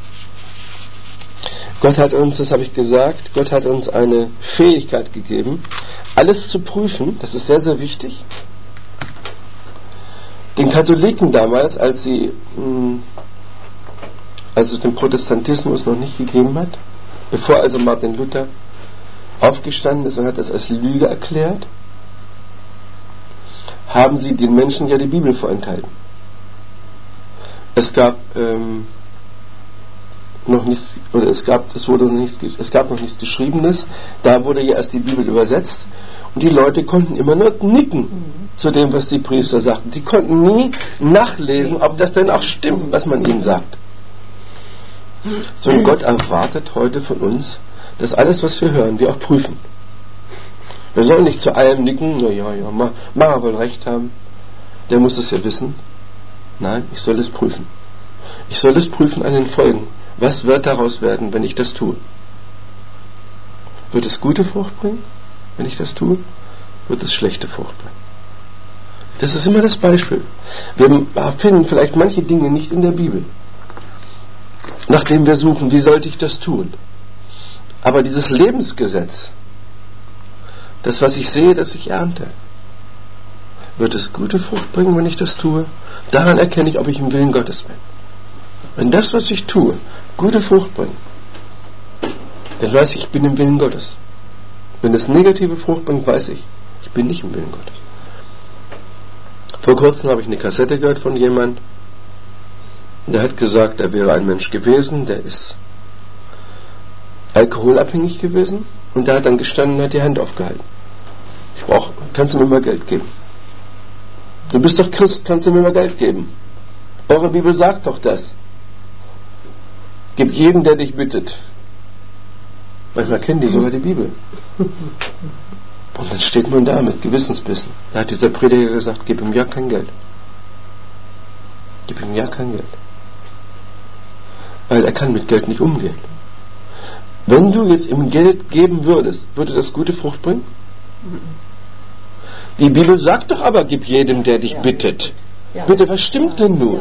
Gott hat uns, das habe ich gesagt, Gott hat uns eine Fähigkeit gegeben, alles zu prüfen. Das ist sehr, sehr wichtig. Den Katholiken damals, als sie als es den Protestantismus noch nicht gegeben hat, bevor also Martin Luther aufgestanden ist und hat das als Lüge erklärt, haben sie den Menschen ja die Bibel vorenthalten. Es gab noch nichts, oder es gab noch nichts Geschriebenes, da wurde ja erst die Bibel übersetzt und die Leute konnten immer nur nicken zu dem, was die Priester sagten. Sie konnten nie nachlesen, ob das denn auch stimmt, was man ihnen sagt. So, und Gott erwartet heute von uns, dass alles, was wir hören, wir auch prüfen. Wir sollen nicht zu allem nicken, mag er wohl recht haben, der muss es ja wissen. Nein, ich soll es prüfen. Ich soll es prüfen an den Folgen. Was wird daraus werden, wenn ich das tue? Wird es gute Frucht bringen, wenn ich das tue? Wird es schlechte Frucht bringen? Das ist immer das Beispiel. Wir finden vielleicht manche Dinge nicht in der Bibel, nachdem wir suchen, wie sollte ich das tun? Aber dieses Lebensgesetz, das, was ich sehe, das ich ernte, wird es gute Frucht bringen, wenn ich das tue? Daran erkenne ich, ob ich im Willen Gottes bin. Wenn das, was ich tue, gute Frucht bringt, dann weiß ich bin im Willen Gottes. Wenn es negative Frucht bringt, weiß ich bin nicht im Willen Gottes. Vor kurzem habe ich eine Kassette gehört von jemandem, der hat gesagt, er wäre ein Mensch gewesen, der ist alkoholabhängig gewesen und der hat dann gestanden und hat die Hand aufgehalten. Kannst du mir mal Geld geben? Du bist doch Christ, kannst du mir mal Geld geben? Eure Bibel sagt doch das. Gib jedem, der dich bittet. Manchmal kennen die sogar die Bibel. Und dann steht man da mit Gewissensbissen. Da hat dieser Prediger gesagt, gib ihm ja kein Geld. Gib ihm ja kein Geld. Weil er kann mit Geld nicht umgehen. Wenn du jetzt ihm Geld geben würdest, würde das gute Frucht bringen? Die Bibel sagt doch aber, gib jedem, der dich bittet. Bitte, was stimmt denn nun?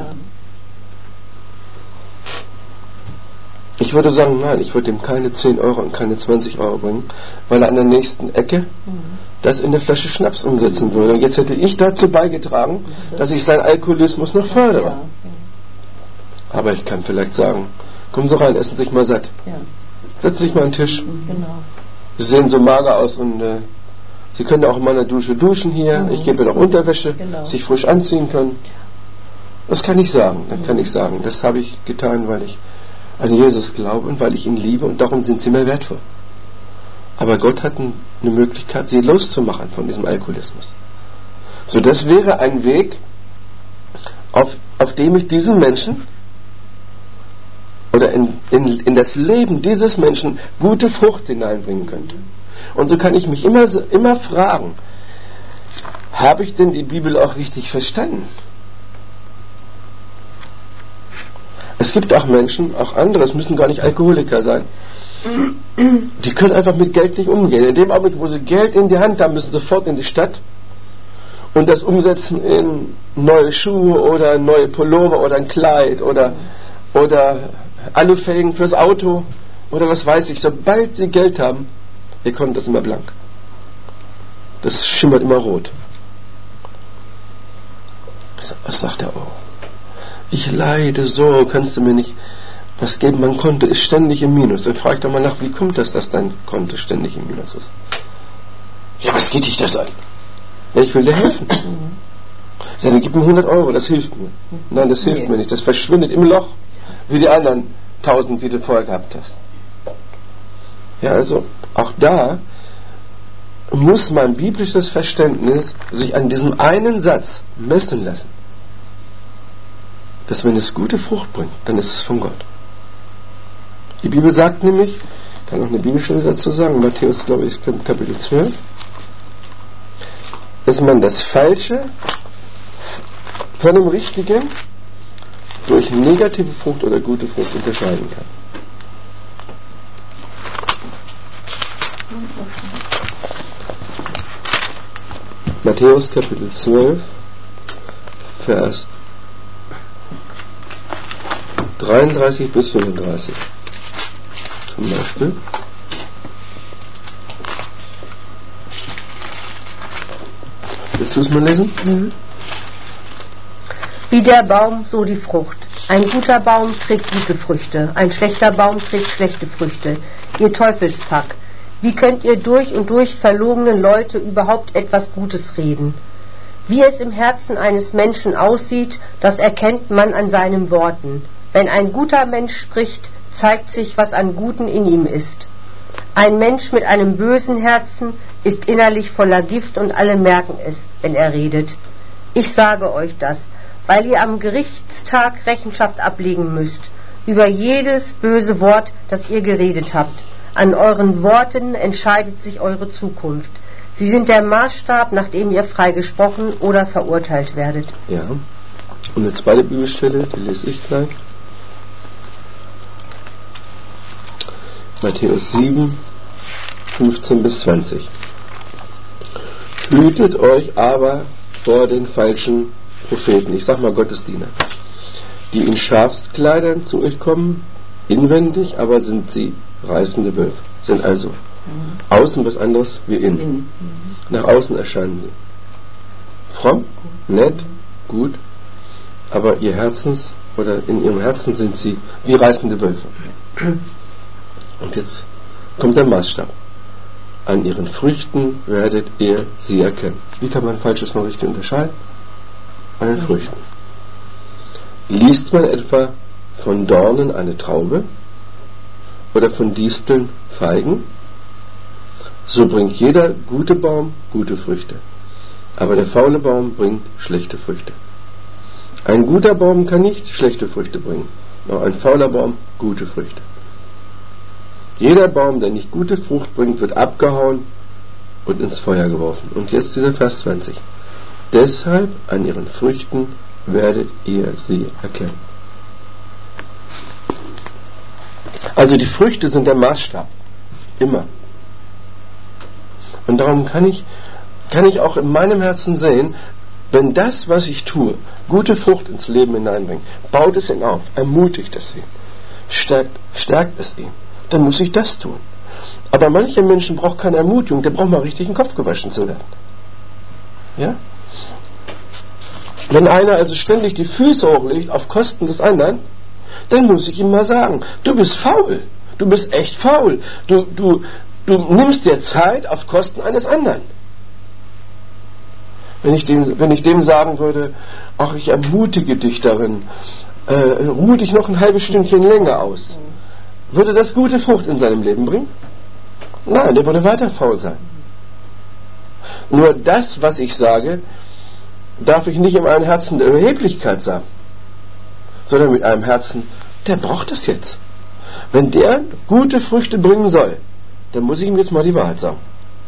Ich würde sagen, nein, ich würde ihm keine 10 Euro und keine 20 Euro bringen, weil er an der nächsten Ecke das in der Flasche Schnaps umsetzen würde. Und jetzt hätte ich dazu beigetragen, dass ich seinen Alkoholismus noch fördere. Aber ich kann vielleicht sagen, kommen Sie rein, essen Sie sich mal satt. Setzen Sie sich mal an den Tisch. Sie sehen so mager aus und Sie können auch in meiner Dusche duschen hier. Ich gebe Ihnen auch Unterwäsche, sich frisch anziehen können. Das kann ich sagen. Dann kann ich sagen, das habe ich getan, weil ich an Jesus glaube und weil ich ihn liebe und darum sind sie mir wertvoll. Aber Gott hat eine Möglichkeit, sie loszumachen von diesem Alkoholismus. So, das wäre ein Weg, auf dem ich diesen Menschen oder in das Leben dieses Menschen gute Frucht hineinbringen könnte. Und so kann ich mich immer fragen, habe ich denn die Bibel auch richtig verstanden? Es gibt auch Menschen, auch andere, es müssen gar nicht Alkoholiker sein, die können einfach mit Geld nicht umgehen. In dem Augenblick, wo sie Geld in die Hand haben, müssen sie sofort in die Stadt und das umsetzen in neue Schuhe oder neue Pullover oder ein Kleid oder Alufelgen fürs Auto oder was weiß ich. Sobald sie Geld haben, ihr kommt das immer blank. Das schimmert immer rot. Was sagt er? Oh, ich leide so, kannst du mir nicht was geben? Mein Konto ist ständig im Minus. Dann frag ich doch mal nach, wie kommt das, dass dein Konto ständig im Minus ist? Ja, was geht dich das an? Ja, ich will dir helfen. Ja, dann gib mir 100 Euro, das hilft mir. Nein, das hilft mir nicht. Das verschwindet im Loch, wie die anderen 1000, die du vorher gehabt hast. Ja, also auch da muss mein biblisches Verständnis sich an diesem einen Satz messen lassen. Dass wenn es gute Frucht bringt, dann ist es von Gott. Die Bibel sagt nämlich, ich kann auch eine Bibelstelle dazu sagen, Matthäus, glaube ich, Kapitel 12, dass man das Falsche von dem Richtigen durch negative Frucht oder gute Frucht unterscheiden kann. Matthäus Kapitel 12, Vers 33 bis 35 zum Beispiel. Willst du es mal lesen? Wie der Baum, so die Frucht. Ein guter Baum trägt gute Früchte, ein schlechter Baum trägt schlechte Früchte. Ihr Teufelspack, wie könnt ihr durch und durch verlogenen Leute überhaupt etwas Gutes reden? Wie es im Herzen eines Menschen aussieht, das erkennt man an seinen Worten. Wenn ein guter Mensch spricht, zeigt sich, was an Guten in ihm ist. Ein Mensch mit einem bösen Herzen ist innerlich voller Gift und alle merken es, wenn er redet. Ich sage euch das, weil ihr am Gerichtstag Rechenschaft ablegen müsst, über jedes böse Wort, das ihr geredet habt. An euren Worten entscheidet sich eure Zukunft. Sie sind der Maßstab, nach dem ihr freigesprochen oder verurteilt werdet. Ja. Und eine zweite Bibelstelle, die lese ich gleich. Matthäus 7, 15 bis 20. Hütet euch aber vor den falschen Propheten, ich sag mal Gottesdiener, die in Schafskleidern zu euch kommen, inwendig aber sind sie reißende Wölfe, sind also außen was anderes wie innen. Nach außen erscheinen sie fromm, nett, gut, aber in ihrem Herzen sind sie wie reißende Wölfe. Und jetzt kommt der Maßstab. An ihren Früchten werdet ihr sie erkennen. Wie kann man Falsches von richtig unterscheiden? An den Früchten. Liest man etwa von Dornen eine Traube oder von Disteln Feigen? So bringt jeder gute Baum gute Früchte, aber der faule Baum bringt schlechte Früchte. Ein guter Baum kann nicht schlechte Früchte bringen, noch ein fauler Baum gute Früchte. Jeder Baum, der nicht gute Frucht bringt, wird abgehauen und ins Feuer geworfen. Und jetzt dieser Vers 20. Deshalb an ihren Früchten werdet ihr sie erkennen. Also die Früchte sind der Maßstab. Immer. Und darum kann ich auch in meinem Herzen sehen, wenn das, was ich tue, gute Frucht ins Leben hineinbringt, baut es ihn auf, ermutigt es ihn, stärkt es ihn, dann muss ich das tun. Aber mancher Menschen braucht keine Ermutigung, der braucht mal richtig den Kopf gewaschen zu werden. Ja? Wenn einer also ständig die Füße hochlegt auf Kosten des anderen, dann muss ich ihm mal sagen, du bist faul, du bist echt faul, du nimmst dir Zeit auf Kosten eines anderen. Wenn ich dem sagen würde, ach, ich ermutige dich darin, ruhe dich noch ein halbes Stündchen länger aus, würde das gute Frucht in seinem Leben bringen? Nein, der würde weiter faul sein. Nur das, was ich sage, darf ich nicht in einem Herzen der Überheblichkeit sagen, sondern mit einem Herzen, der braucht das jetzt. Wenn der gute Früchte bringen soll, dann muss ich ihm jetzt mal die Wahrheit sagen.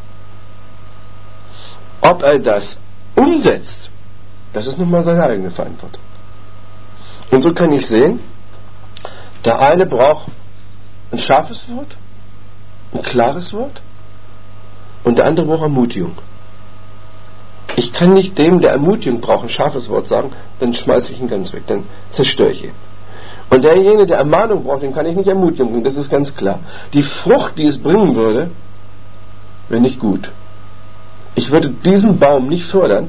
Ob er das umsetzt, das ist nochmal seine eigene Verantwortung. Und so kann ich sehen, der eine braucht ein scharfes Wort, ein klares Wort, und der andere braucht Ermutigung. Ich kann nicht dem, der Ermutigung braucht, ein scharfes Wort sagen, dann schmeiße ich ihn ganz weg, dann zerstöre ich ihn. Und derjenige, der Ermahnung braucht, dem kann ich nicht Ermutigung bringen, das ist ganz klar. Die Frucht, die es bringen würde, wäre nicht gut. Ich würde diesen Baum nicht fördern.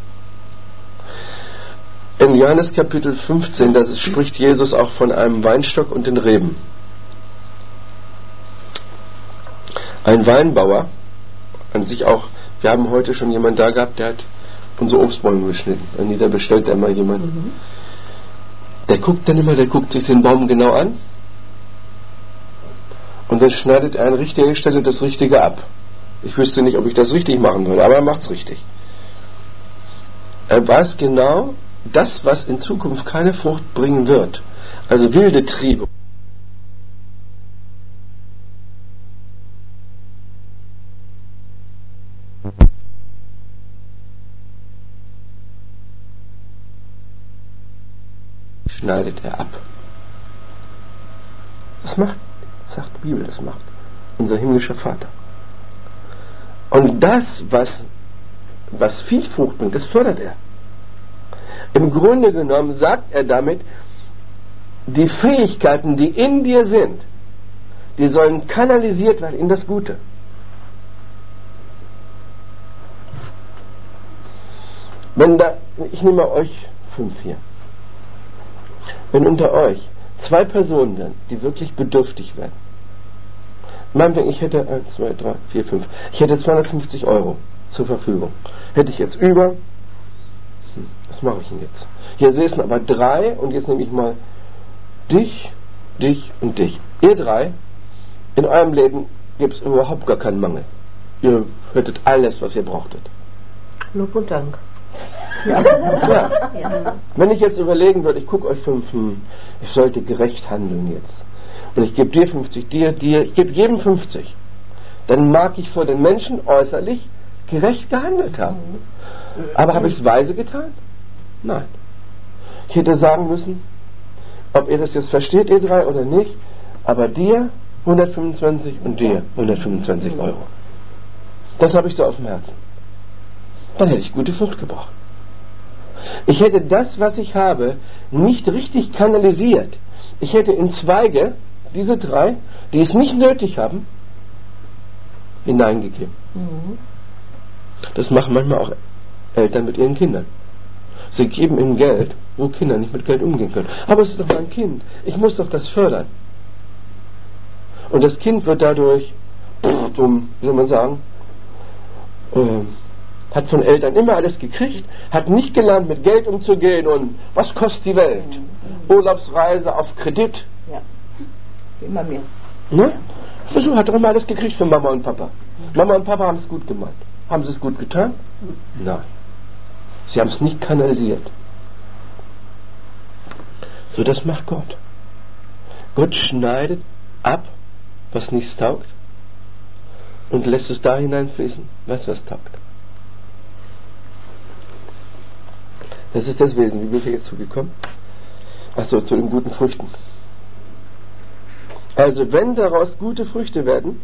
In Johannes Kapitel 15, da spricht Jesus auch von einem Weinstock und den Reben. Ein Weinbauer, an sich auch, wir haben heute schon jemanden da gehabt, der hat unsere Obstbäume geschnitten. Da bestellt immer jemand. Der guckt sich den Baum genau an und dann schneidet er an richtiger Stelle das Richtige ab. Ich wüsste nicht, ob ich das richtig machen würde, aber er macht es richtig. Er weiß genau, das, was in Zukunft keine Frucht bringen wird, also wilde Triebe, schneidet er ab. Das sagt die Bibel, das macht unser himmlischer Vater. Und das, was viel Frucht bringt, das fördert er. Im Grunde genommen sagt er damit, die Fähigkeiten, die in dir sind, die sollen kanalisiert werden in das Gute. Ich nehme euch 5 hier. wenn unter euch 2 Personen wären, die wirklich bedürftig wären. Meinetwegen, ich hätte 1, 2, 3, 4, 5. Ich hätte 250 Euro zur Verfügung. Hätte ich jetzt über, was mache ich denn jetzt? Hier säßen aber 3 und jetzt nehme ich mal dich, dich und dich. Ihr 3, in eurem Leben gibt es überhaupt gar keinen Mangel. Ihr hättet alles, was ihr brauchtet. Lob und Dank. Ja. Wenn ich jetzt überlegen würde, ich gucke euch 5, ich sollte gerecht handeln jetzt. Und ich gebe dir 50, dir, ich gebe jedem 50. Dann mag ich vor den Menschen äußerlich gerecht gehandelt haben. Aber habe ich es weise getan? Nein. Ich hätte sagen müssen, ob ihr das jetzt versteht, ihr 3 oder nicht, aber dir 125 und dir 125 Euro. Das habe ich so auf dem Herzen. Dann hätte ich gute Frucht gebracht. Ich hätte das, was ich habe, nicht richtig kanalisiert. Ich hätte in Zweige, diese 3, die es nicht nötig haben, hineingegeben. Das machen manchmal auch Eltern mit ihren Kindern. Sie geben ihnen Geld, wo Kinder nicht mit Geld umgehen können. Aber es ist doch mein Kind. Ich muss doch das fördern. Und das Kind wird dadurch, wie soll man sagen, hat von Eltern immer alles gekriegt, hat nicht gelernt, mit Geld umzugehen und was kostet die Welt? Urlaubsreise auf Kredit. Ja, immer mehr. Ne? So hat er immer alles gekriegt von Mama und Papa. Mama und Papa haben es gut gemeint. Haben sie es gut getan? Nein. Sie haben es nicht kanalisiert. So, das macht Gott. Gott schneidet ab, was nichts taugt, und lässt es da hineinfließen, was taugt. Das ist das Wesen. Wie bin ich jetzt zugekommen? Achso, zu den guten Früchten. Also, wenn daraus gute Früchte werden,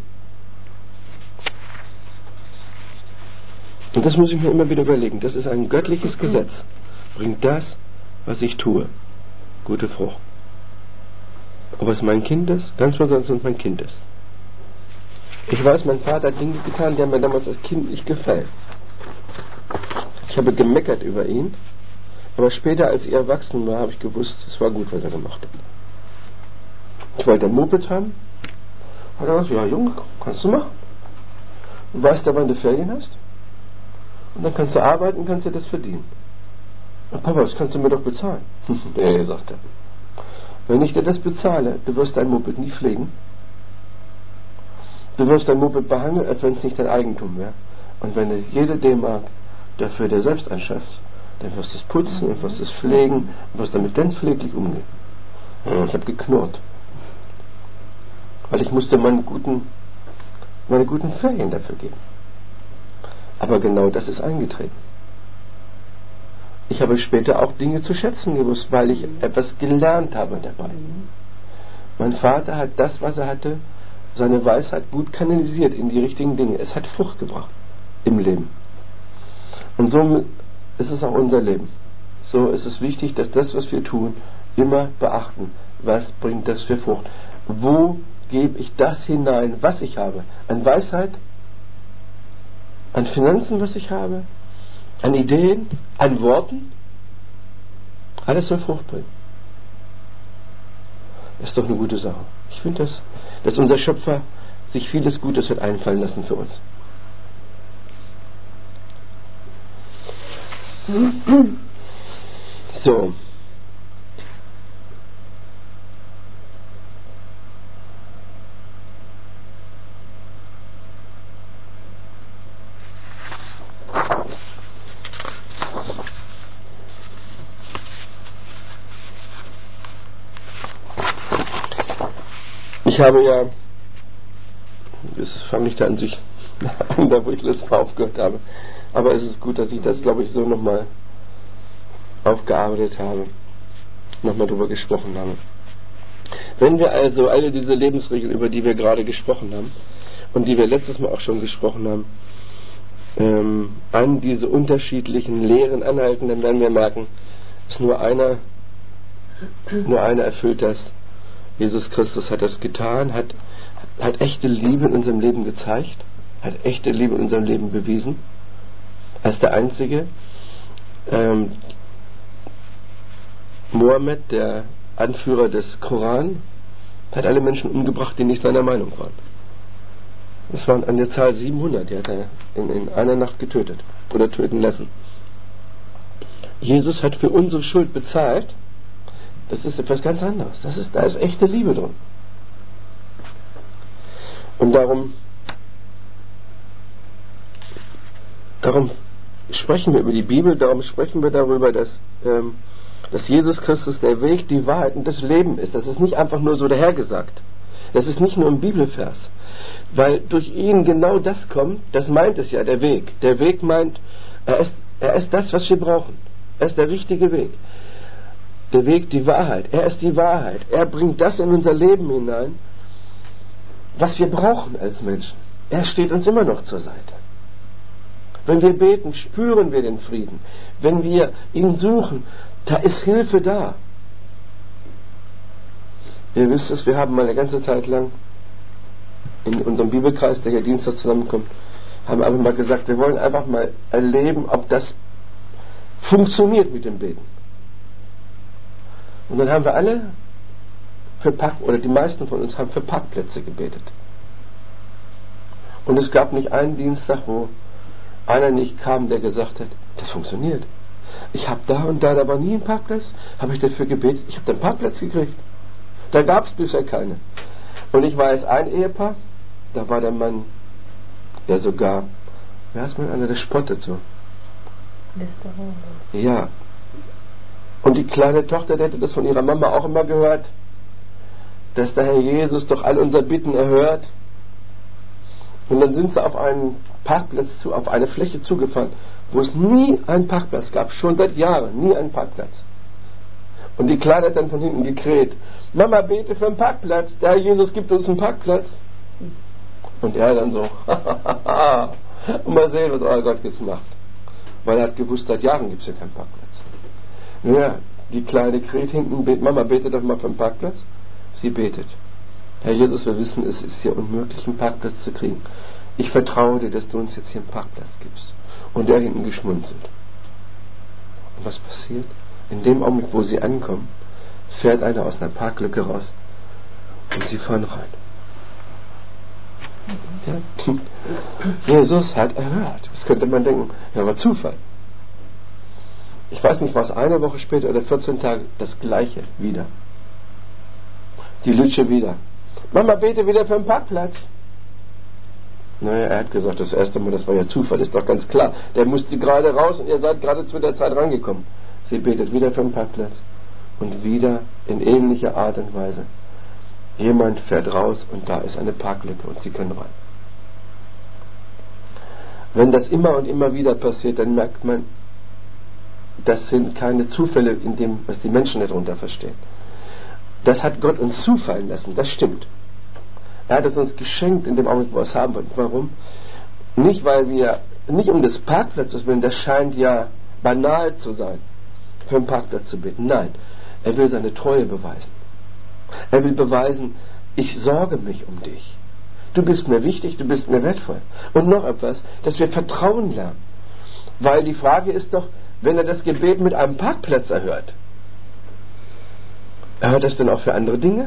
und das muss ich mir immer wieder überlegen, das ist ein göttliches Gesetz, bringt das, was ich tue, gute Frucht. Ob es mein Kind ist, ganz besonders wenn es mein Kind ist. Ich weiß, mein Vater hat Dinge getan, die haben mir damals als Kind nicht gefallen. Ich habe gemeckert über ihn, aber später, als ich erwachsen war, habe ich gewusst, es war gut, was er gemacht hat. Ich wollte ein Moped haben. Hat er gesagt, ja Junge, kannst du machen. Du weißt ja, wann du Ferien hast. Und dann kannst du arbeiten, kannst du das verdienen. Und Papa, das kannst du mir doch bezahlen. Nee, sagt er. Wenn ich dir das bezahle, du wirst dein Moped nie pflegen. Du wirst dein Moped behandeln, als wenn es nicht dein Eigentum wäre. Und wenn du jede D-Mark dafür dir selbst anschaffst, dann wirst du es putzen und wirst es pflegen und wirst damit ganz pfleglich umgehen. Ja, ich habe geknurrt. Weil ich musste meine guten Ferien dafür geben. Aber genau das ist eingetreten. Ich habe später auch Dinge zu schätzen gewusst, weil ich etwas gelernt habe dabei. Mein Vater hat das, was er hatte, seine Weisheit gut kanalisiert in die richtigen Dinge. Es hat Frucht gebracht im Leben. Und so ist es auch unser Leben. So ist es wichtig, dass das, was wir tun, immer beachten. Was bringt das für Frucht? Wo gebe ich das hinein, was ich habe? An Weisheit? An Finanzen, was ich habe? An Ideen? An Worten? Alles soll Frucht bringen. Das ist doch eine gute Sache. Ich finde dass unser Schöpfer sich vieles Gutes wird einfallen lassen für uns. So. Ich habe ja, jetzt fange ich da an sich an, da wo ich letztes Mal aufgehört habe. Aber es ist gut, dass ich das, glaube ich, so nochmal aufgearbeitet habe, nochmal drüber gesprochen habe. Wenn wir also alle diese Lebensregeln, über die wir gerade gesprochen haben und die wir letztes Mal auch schon gesprochen haben, an diese unterschiedlichen Lehren anhalten, dann werden wir merken, dass nur einer erfüllt das. Jesus Christus hat das getan, hat echte Liebe in unserem Leben gezeigt, hat echte Liebe in unserem Leben bewiesen, als der Einzige. Mohammed, der Anführer des Koran, hat alle Menschen umgebracht, die nicht seiner Meinung waren. Das waren an der Zahl 700, die hat er in einer Nacht getötet oder töten lassen. Jesus hat für unsere Schuld bezahlt. Das ist etwas ganz anderes. Da ist echte Liebe drin. Und darum sprechen wir über die Bibel, darum sprechen wir darüber, dass Jesus Christus der Weg, die Wahrheit und das Leben ist. Das ist nicht einfach nur so dahergesagt. Das ist nicht nur ein Bibelvers. Weil durch ihn genau das kommt, das meint es ja, der Weg. Der Weg meint, er ist das, was wir brauchen. Er ist der richtige Weg. Der Weg, die Wahrheit. Er ist die Wahrheit. Er bringt das in unser Leben hinein, was wir brauchen als Menschen. Er steht uns immer noch zur Seite. Wenn wir beten, spüren wir den Frieden. Wenn wir ihn suchen, da ist Hilfe da. Ihr wisst es, wir haben mal eine ganze Zeit lang in unserem Bibelkreis, der hier Dienstag zusammenkommt, haben wir einfach mal gesagt, wir wollen einfach mal erleben, ob das funktioniert mit dem Beten. Und dann haben wir alle oder die meisten von uns haben für Parkplätze gebetet. Und es gab nicht einen Dienstag, wo einer nicht kam, der gesagt hat, das funktioniert. Ich habe da und da war nie ein Parkplatz, habe ich dafür gebetet, ich habe den Parkplatz gekriegt. Da gab es bisher keine. Und ich weiß, ein Ehepaar, da war der Mann ja sogar, wer ist man einer, der spottet so. Ja. Und die kleine Tochter, die hätte das von ihrer Mama auch immer gehört, dass der Herr Jesus doch all unser Bitten erhört. Und dann sind sie auf einen Parkplatz auf eine Fläche zugefahren, wo es nie einen Parkplatz gab, schon seit Jahren, nie einen Parkplatz. Und die Kleine hat dann von hinten gekräht, Mama, bete für einen Parkplatz, der Herr Jesus gibt uns einen Parkplatz. Und er dann so, und mal sehen, was euer Gott jetzt macht. Weil er hat gewusst, seit Jahren gibt es hier keinen Parkplatz. Naja, die Kleine kräht hinten, Mama, bete doch mal für einen Parkplatz. Sie betet. Herr Jesus, wir wissen, es ist hier unmöglich, einen Parkplatz zu kriegen. Ich vertraue dir, dass du uns jetzt hier einen Parkplatz gibst. Und der hinten geschmunzelt. Und was passiert? In dem Augenblick, wo sie ankommen, fährt einer aus einer Parklücke raus und sie fahren rein. Ja. Jesus hat erhört. Das könnte man denken, ja, war Zufall. Ich weiß nicht, war es eine Woche später oder 14 Tage, das Gleiche wieder. Die Lütsche wieder. Mama, bete wieder für einen Parkplatz. Naja, er hat gesagt, das erste Mal, das war ja Zufall, ist doch ganz klar. Der musste gerade raus und ihr seid gerade zu der Zeit rangekommen. Sie betet wieder für einen Parkplatz. Und wieder in ähnlicher Art und Weise. Jemand fährt raus und da ist eine Parklücke und sie können rein. Wenn das immer und immer wieder passiert, dann merkt man, das sind keine Zufälle in dem, was die Menschen darunter verstehen. Das hat Gott uns zufallen lassen, das stimmt. Er hat es uns geschenkt in dem Augenblick, wo wir es haben wollten. Warum? Nicht, nicht um des Parkplatzes willen, das scheint ja banal zu sein, für einen Parkplatz zu beten. Nein, er will seine Treue beweisen. Er will beweisen, ich sorge mich um dich. Du bist mir wichtig, du bist mir wertvoll. Und noch etwas, dass wir Vertrauen lernen. Weil die Frage ist doch, wenn er das Gebet mit einem Parkplatz erhört das denn auch für andere Dinge?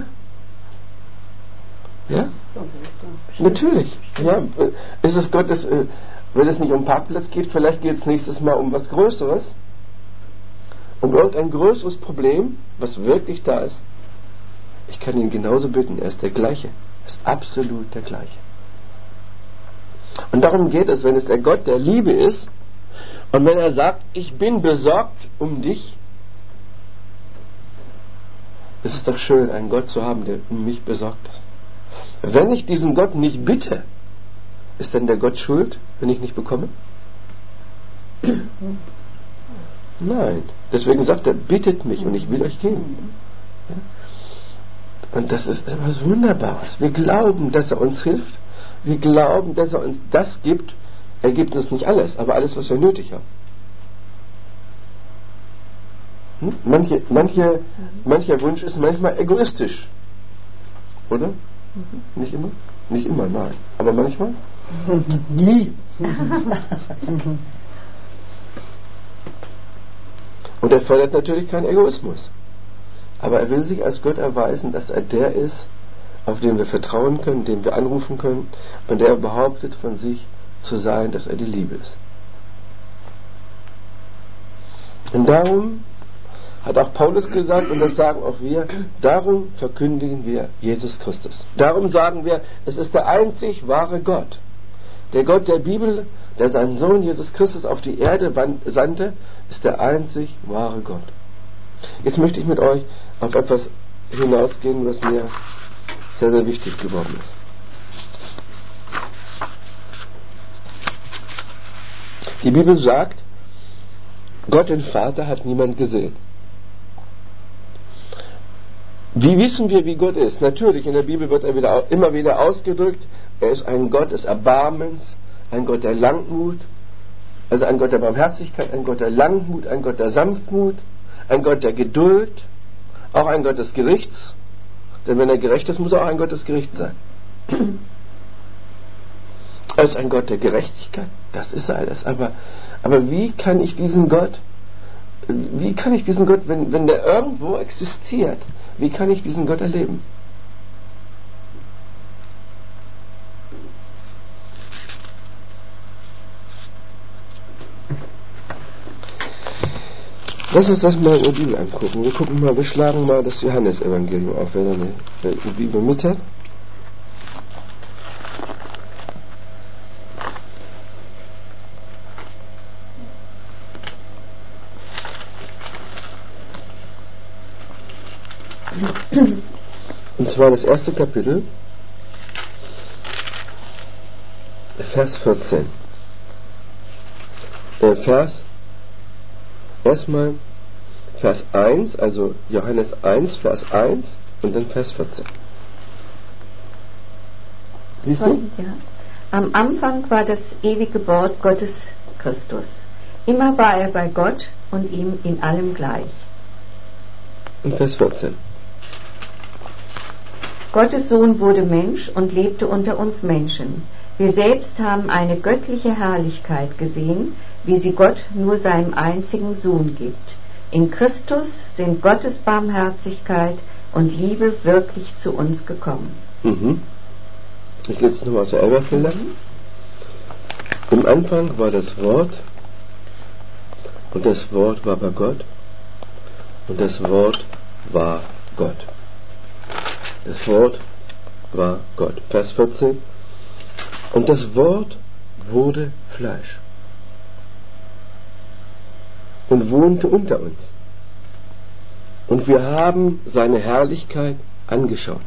Ja? Natürlich. Ja. Ist es Gottes, wenn es nicht um Parkplatz geht, vielleicht geht es nächstes Mal um was Größeres, um irgendein größeres Problem, was wirklich da ist. Ich kann ihn genauso bitten, er ist der Gleiche. Er ist absolut der Gleiche. Und darum geht es, wenn es der Gott der Liebe ist und wenn er sagt, ich bin besorgt um dich, es ist doch schön, einen Gott zu haben, der um mich besorgt ist. Wenn ich diesen Gott nicht bitte, ist denn der Gott schuld, wenn ich nicht bekomme? Nein. Deswegen sagt er, bittet mich und ich will euch geben. Ja? Und das ist etwas Wunderbares. Wir glauben, dass er uns hilft. Wir glauben, dass er uns das gibt. Er gibt uns nicht alles, aber alles, was wir nötig haben. Mancher Wunsch ist manchmal egoistisch. Oder? Nicht immer? Nicht immer, nein. Aber manchmal? Nie. Und er fördert natürlich keinen Egoismus. Aber er will sich als Gott erweisen, dass er der ist, auf den wir vertrauen können, den wir anrufen können, und der behauptet von sich zu sein, dass er die Liebe ist. Und darum hat auch Paulus gesagt, und das sagen auch wir, darum verkündigen wir Jesus Christus. Darum sagen wir, es ist der einzig wahre Gott. Der Gott der Bibel, der seinen Sohn Jesus Christus auf die Erde sandte, ist der einzig wahre Gott. Jetzt möchte ich mit euch auf etwas hinausgehen, was mir sehr, sehr wichtig geworden ist. Die Bibel sagt, Gott den Vater hat niemand gesehen. Wie wissen wir, wie Gott ist? Natürlich, in der Bibel wird er immer wieder ausgedrückt, er ist ein Gott des Erbarmens, ein Gott der Langmut, also ein Gott der Barmherzigkeit, ein Gott der Langmut, ein Gott der Sanftmut, ein Gott der Geduld, auch ein Gott des Gerichts, denn wenn er gerecht ist, muss er auch ein Gott des Gerichts sein. Er ist ein Gott der Gerechtigkeit, das ist er alles, aber wie kann ich diesen Gott, wenn der irgendwo existiert, wie kann ich diesen Gott erleben? Lass uns das mal in der Bibel angucken. Wir schlagen mal das Johannesevangelium auf, wer die Bibel mit hat. Und zwar das erste Kapitel, Vers 14. Erstmal Vers 1, also Johannes 1, Vers 1 und dann Vers 14. Siehst du? Ja. Am Anfang war das ewige Wort Gottes Christus. Immer war er bei Gott und ihm in allem gleich. Und Vers 14. Gottes Sohn wurde Mensch und lebte unter uns Menschen. Wir selbst haben eine göttliche Herrlichkeit gesehen, wie sie Gott nur seinem einzigen Sohn gibt. In Christus sind Gottes Barmherzigkeit und Liebe wirklich zu uns gekommen. Ich lese es nochmal aus der Elberfelder. Im Anfang war das Wort, und das Wort war bei Gott, und das Wort war Gott. Das Wort war Gott. Vers 14. Und das Wort wurde Fleisch und wohnte unter uns. Und wir haben seine Herrlichkeit angeschaut.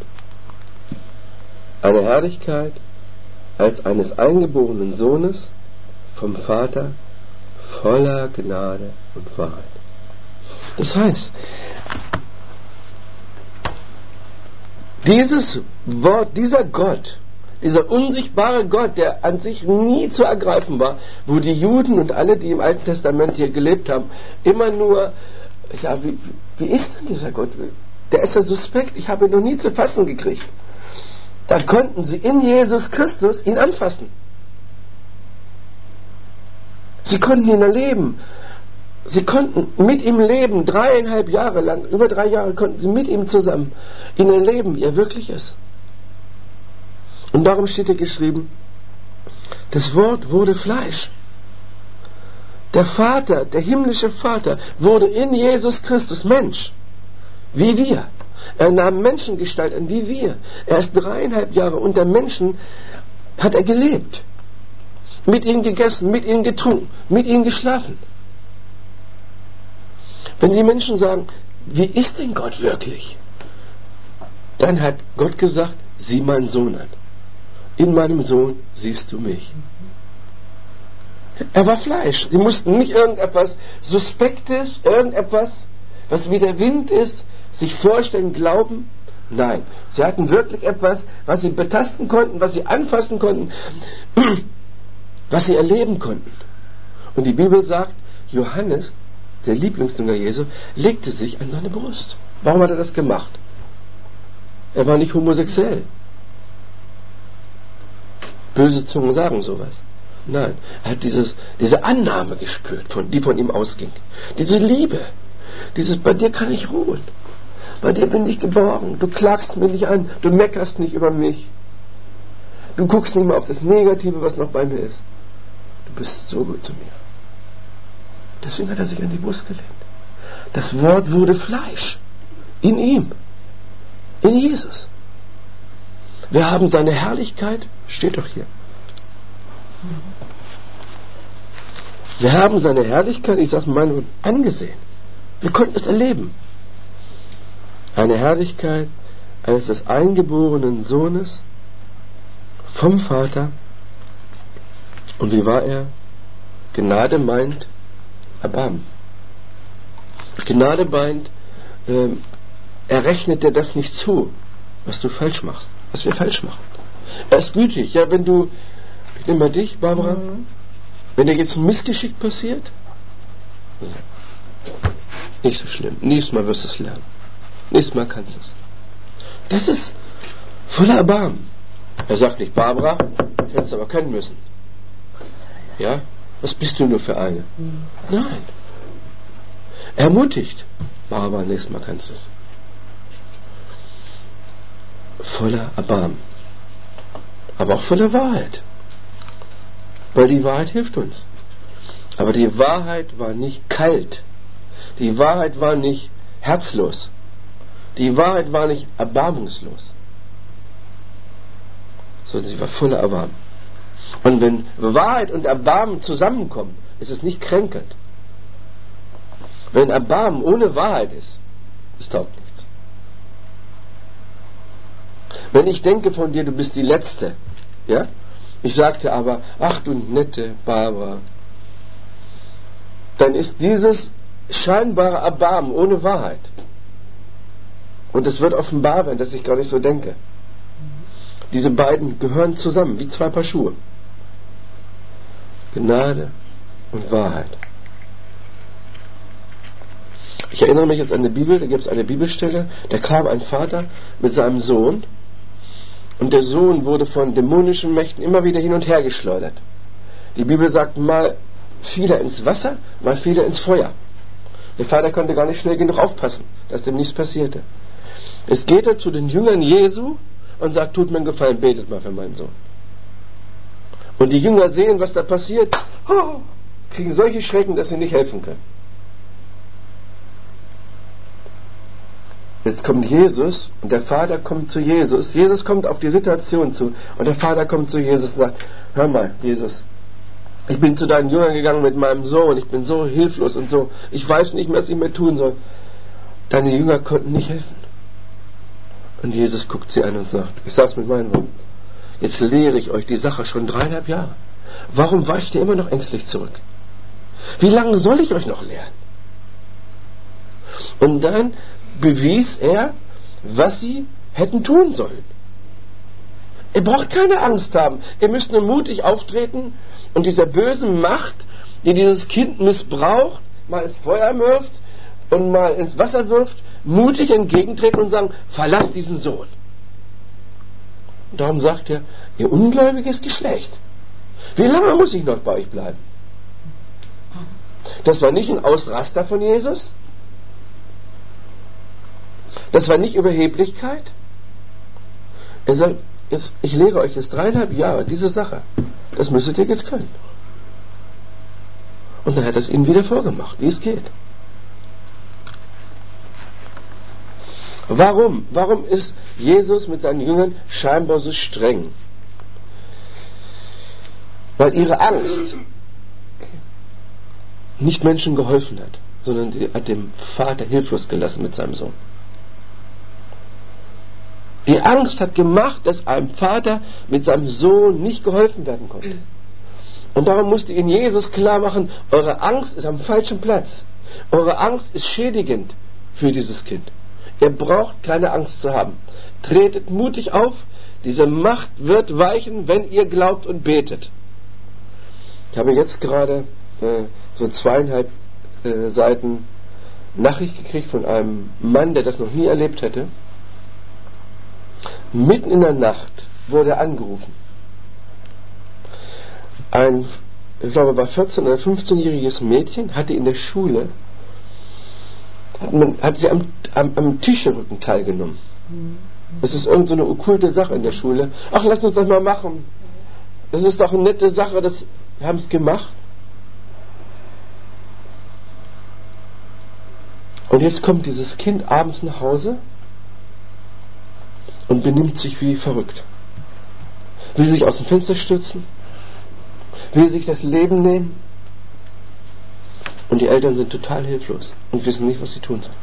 Eine Herrlichkeit als eines eingeborenen Sohnes vom Vater, voller Gnade und Wahrheit. Das heißt, dieses Wort, dieser Gott, dieser unsichtbare Gott, der an sich nie zu ergreifen war, wo die Juden und alle, die im Alten Testament hier gelebt haben, immer nur, ja, wie ist denn dieser Gott? Der ist ja suspekt, ich habe ihn noch nie zu fassen gekriegt. Da konnten sie in Jesus Christus ihn anfassen. Sie konnten ihn erleben. Sie konnten mit ihm leben, 3,5 Jahre lang, über 3 Jahre konnten sie mit ihm zusammen ihn erleben, wie er wirklich ist. Und darum steht hier geschrieben, das Wort wurde Fleisch. Der Vater, der himmlische Vater, wurde in Jesus Christus Mensch, wie wir. Er nahm Menschengestalt an, wie wir. Er ist 3,5 Jahre unter Menschen, hat er gelebt. Mit ihnen gegessen, mit ihnen getrunken, mit ihnen geschlafen. Wenn die Menschen sagen, wie ist denn Gott wirklich? Dann hat Gott gesagt, sieh meinen Sohn an. In meinem Sohn siehst du mich. Er war Fleisch. Die mussten nicht irgendetwas Suspektes, irgendetwas, was wie der Wind ist, sich vorstellen, glauben. Nein, sie hatten wirklich etwas, was sie betasten konnten, was sie anfassen konnten, was sie erleben konnten. Und die Bibel sagt, Johannes, der Lieblingsjünger Jesu, legte sich an seine Brust. Warum hat er das gemacht? Er war nicht homosexuell. Böse Zungen sagen sowas. Nein, er hat diese Annahme gespürt, die von ihm ausging. Diese Liebe. Bei dir kann ich ruhen. Bei dir bin ich geborgen. Du klagst mich nicht an. Du meckerst nicht über mich. Du guckst nicht mal auf das Negative, was noch bei mir ist. Du bist so gut zu mir. Deswegen hat er sich an die Brust gelegt. Das Wort wurde Fleisch. In ihm. In Jesus. Wir haben seine Herrlichkeit, steht doch hier. Wir haben seine Herrlichkeit, ich sag's mal, angesehen. Wir konnten es erleben. Eine Herrlichkeit eines des eingeborenen Sohnes vom Vater. Und wie war er? Gnade meint Erbarmen. Gnade meint, er rechnet dir das nicht zu, was du falsch machst, was wir falsch machen. Er ist gütig. Ja, wenn du, ich nehme mal dich, Barbara, wenn dir jetzt ein Missgeschick passiert, nicht so schlimm. Nächstes Mal wirst du es lernen. Nächstes Mal kannst du es. Das ist voller Erbarmen. Er sagt nicht, Barbara, hättest du aber können müssen. Ja? Was bist du nur für eine? Nein. Er ermutigt. Barbara, nächstes Mal kannst du es. Voller Erbarmen. Aber auch voller Wahrheit. Weil die Wahrheit hilft uns. Aber die Wahrheit war nicht kalt. Die Wahrheit war nicht herzlos. Die Wahrheit war nicht erbarmungslos. Sondern sie war voller Erbarmen. Und wenn Wahrheit und Erbarmen zusammenkommen, ist es nicht kränkelnd. Wenn Erbarmen ohne Wahrheit ist, es taugt nichts. Wenn ich denke von dir, du bist die Letzte, ja? Ich sagte aber, ach du nette Barbara, dann ist dieses scheinbare Erbarmen ohne Wahrheit. Und es wird offenbar werden, dass ich gar nicht so denke. Diese beiden gehören zusammen, wie zwei Paar Schuhe. Gnade und Wahrheit. Ich erinnere mich jetzt an die Bibel, da gibt es eine Bibelstelle, da kam ein Vater mit seinem Sohn und der Sohn wurde von dämonischen Mächten immer wieder hin und her geschleudert. Die Bibel sagt, mal fiel er ins Wasser, mal fiel er ins Feuer. Der Vater konnte gar nicht schnell genug aufpassen, dass dem nichts passierte. Es geht er zu den Jüngern Jesu und sagt, tut mir einen Gefallen, betet mal für meinen Sohn. Und die Jünger sehen, was da passiert, kriegen solche Schrecken, dass sie nicht helfen können. Jetzt kommt Jesus und der Vater kommt zu Jesus. Jesus kommt auf die Situation zu und der Vater kommt zu Jesus und sagt, hör mal, Jesus, ich bin zu deinen Jüngern gegangen mit meinem Sohn, ich bin so hilflos und so, ich weiß nicht mehr, was ich mehr tun soll. Deine Jünger konnten nicht helfen. Und Jesus guckt sie an und sagt, ich sag's mit meinen Worten, jetzt lehre ich euch die Sache schon 3,5 Jahre. Warum weicht ihr immer noch ängstlich zurück? Wie lange soll ich euch noch lehren? Und dann bewies er, was sie hätten tun sollen. Ihr braucht keine Angst haben. Ihr müsst nur mutig auftreten und dieser bösen Macht, die dieses Kind missbraucht, mal ins Feuer wirft und mal ins Wasser wirft, mutig entgegentreten und sagen, verlasst diesen Sohn. Und darum sagt er, ihr ungläubiges Geschlecht, wie lange muss ich noch bei euch bleiben? Das war nicht ein Ausraster von Jesus. Das war nicht Überheblichkeit. Er sagt, jetzt, ich lehre euch jetzt 3,5 Jahre diese Sache. Das müsstet ihr jetzt können. Und dann hat er es ihnen wieder vorgemacht, wie es geht. Warum? Warum ist Jesus mit seinen Jüngern scheinbar so streng? Weil ihre Angst nicht Menschen geholfen hat, sondern die hat dem Vater hilflos gelassen mit seinem Sohn. Die Angst hat gemacht, dass einem Vater mit seinem Sohn nicht geholfen werden konnte. Und darum musste ihnen Jesus klar machen, eure Angst ist am falschen Platz. Eure Angst ist schädigend für dieses Kind. Ihr braucht keine Angst zu haben. Tretet mutig auf, diese Macht wird weichen, wenn ihr glaubt und betet. Ich habe jetzt gerade so 2,5 Seiten Nachricht gekriegt von einem Mann, der das noch nie erlebt hätte. Mitten in der Nacht wurde er angerufen. Ein, ich glaube, war 14- oder 15-jähriges Mädchen, hatte in der Schule hat sie am Tischrücken teilgenommen. Das ist irgend so eine okkulte Sache in der Schule. Ach, lass uns das mal machen. Das ist doch eine nette Sache, wir haben es gemacht. Und jetzt kommt dieses Kind abends nach Hause und benimmt sich wie verrückt. Will sich aus dem Fenster stürzen, will sich das Leben nehmen. Und die Eltern sind total hilflos und wissen nicht, was sie tun sollen.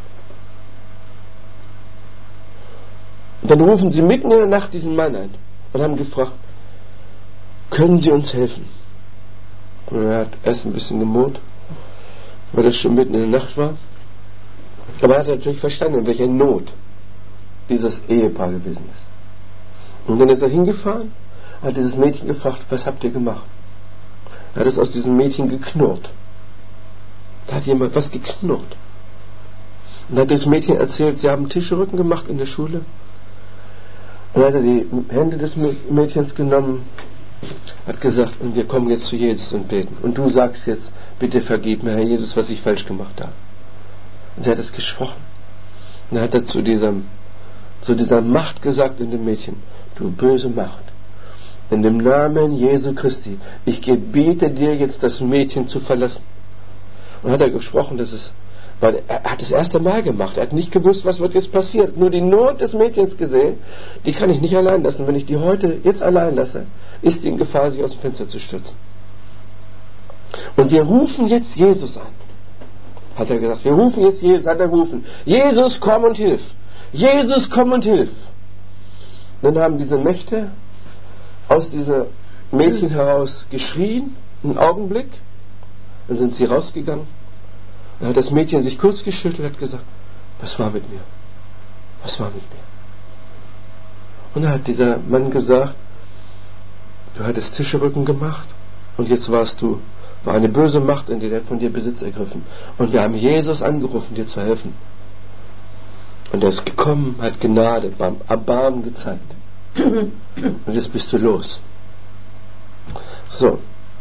Und dann rufen sie mitten in der Nacht diesen Mann ein und haben gefragt, können Sie uns helfen? Und er hat erst ein bisschen gemurrt, weil das schon mitten in der Nacht war. Aber er hat natürlich verstanden, in welcher Not dieses Ehepaar gewesen ist. Und dann ist er hingefahren, hat dieses Mädchen gefragt, was habt ihr gemacht? Er hat es aus diesem Mädchen geknurrt. Da hat jemand was geknurrt. Und dann hat das Mädchen erzählt, sie haben Tischrücken gemacht in der Schule. Und dann hat er die Hände des Mädchens genommen, hat gesagt, und wir kommen jetzt zu Jesus und beten. Und du sagst jetzt, bitte vergib mir, Herr Jesus, was ich falsch gemacht habe. Und sie hat es gesprochen. Und dann hat er zu dieser Macht gesagt in dem Mädchen, du böse Macht, in dem Namen Jesu Christi, ich gebiete dir jetzt, das Mädchen zu verlassen. Und hat er gesprochen, weil er hat das erste Mal gemacht, er hat nicht gewusst, was wird jetzt passieren. Nur die Not des Mädchens gesehen, die kann ich nicht allein lassen. Wenn ich die heute jetzt allein lasse, ist die in Gefahr, sich aus dem Fenster zu stürzen. Und wir rufen jetzt Jesus an. Hat er gesagt, wir rufen jetzt Jesus, hat er gerufen, Jesus, komm und hilf. Jesus, komm und hilf. Dann haben diese Mächte aus diesem Mädchen heraus geschrien, einen Augenblick, dann sind sie rausgegangen. Dann hat das Mädchen sich kurz geschüttelt und hat gesagt, was war mit mir? Was war mit mir? Und dann hat dieser Mann gesagt, du hattest Tischrücken gemacht und jetzt war eine böse Macht in dir, der hat von dir Besitz ergriffen. Und wir haben Jesus angerufen, dir zu helfen. Und er ist gekommen, hat Gnade, beim Erbarmen gezeigt. Und jetzt bist du los. So.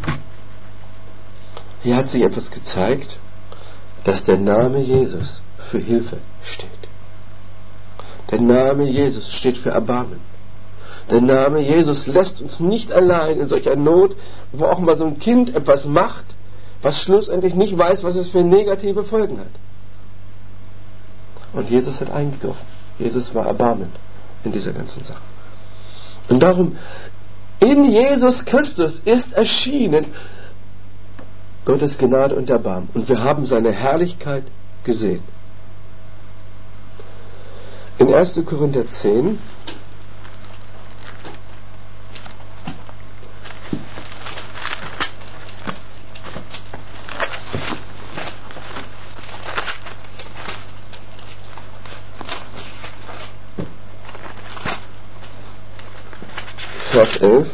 Hier hat sich etwas gezeigt, dass der Name Jesus für Hilfe steht. Der Name Jesus steht für Erbarmen. Der Name Jesus lässt uns nicht allein in solcher Not, wo auch mal so ein Kind etwas macht, was schlussendlich nicht weiß, was es für negative Folgen hat. Und Jesus hat eingegriffen. Jesus war erbarmend in dieser ganzen Sache. Und darum, in Jesus Christus ist erschienen Gottes Gnade und Erbarmen. Und wir haben seine Herrlichkeit gesehen. In 1. Korinther 10 Vers 11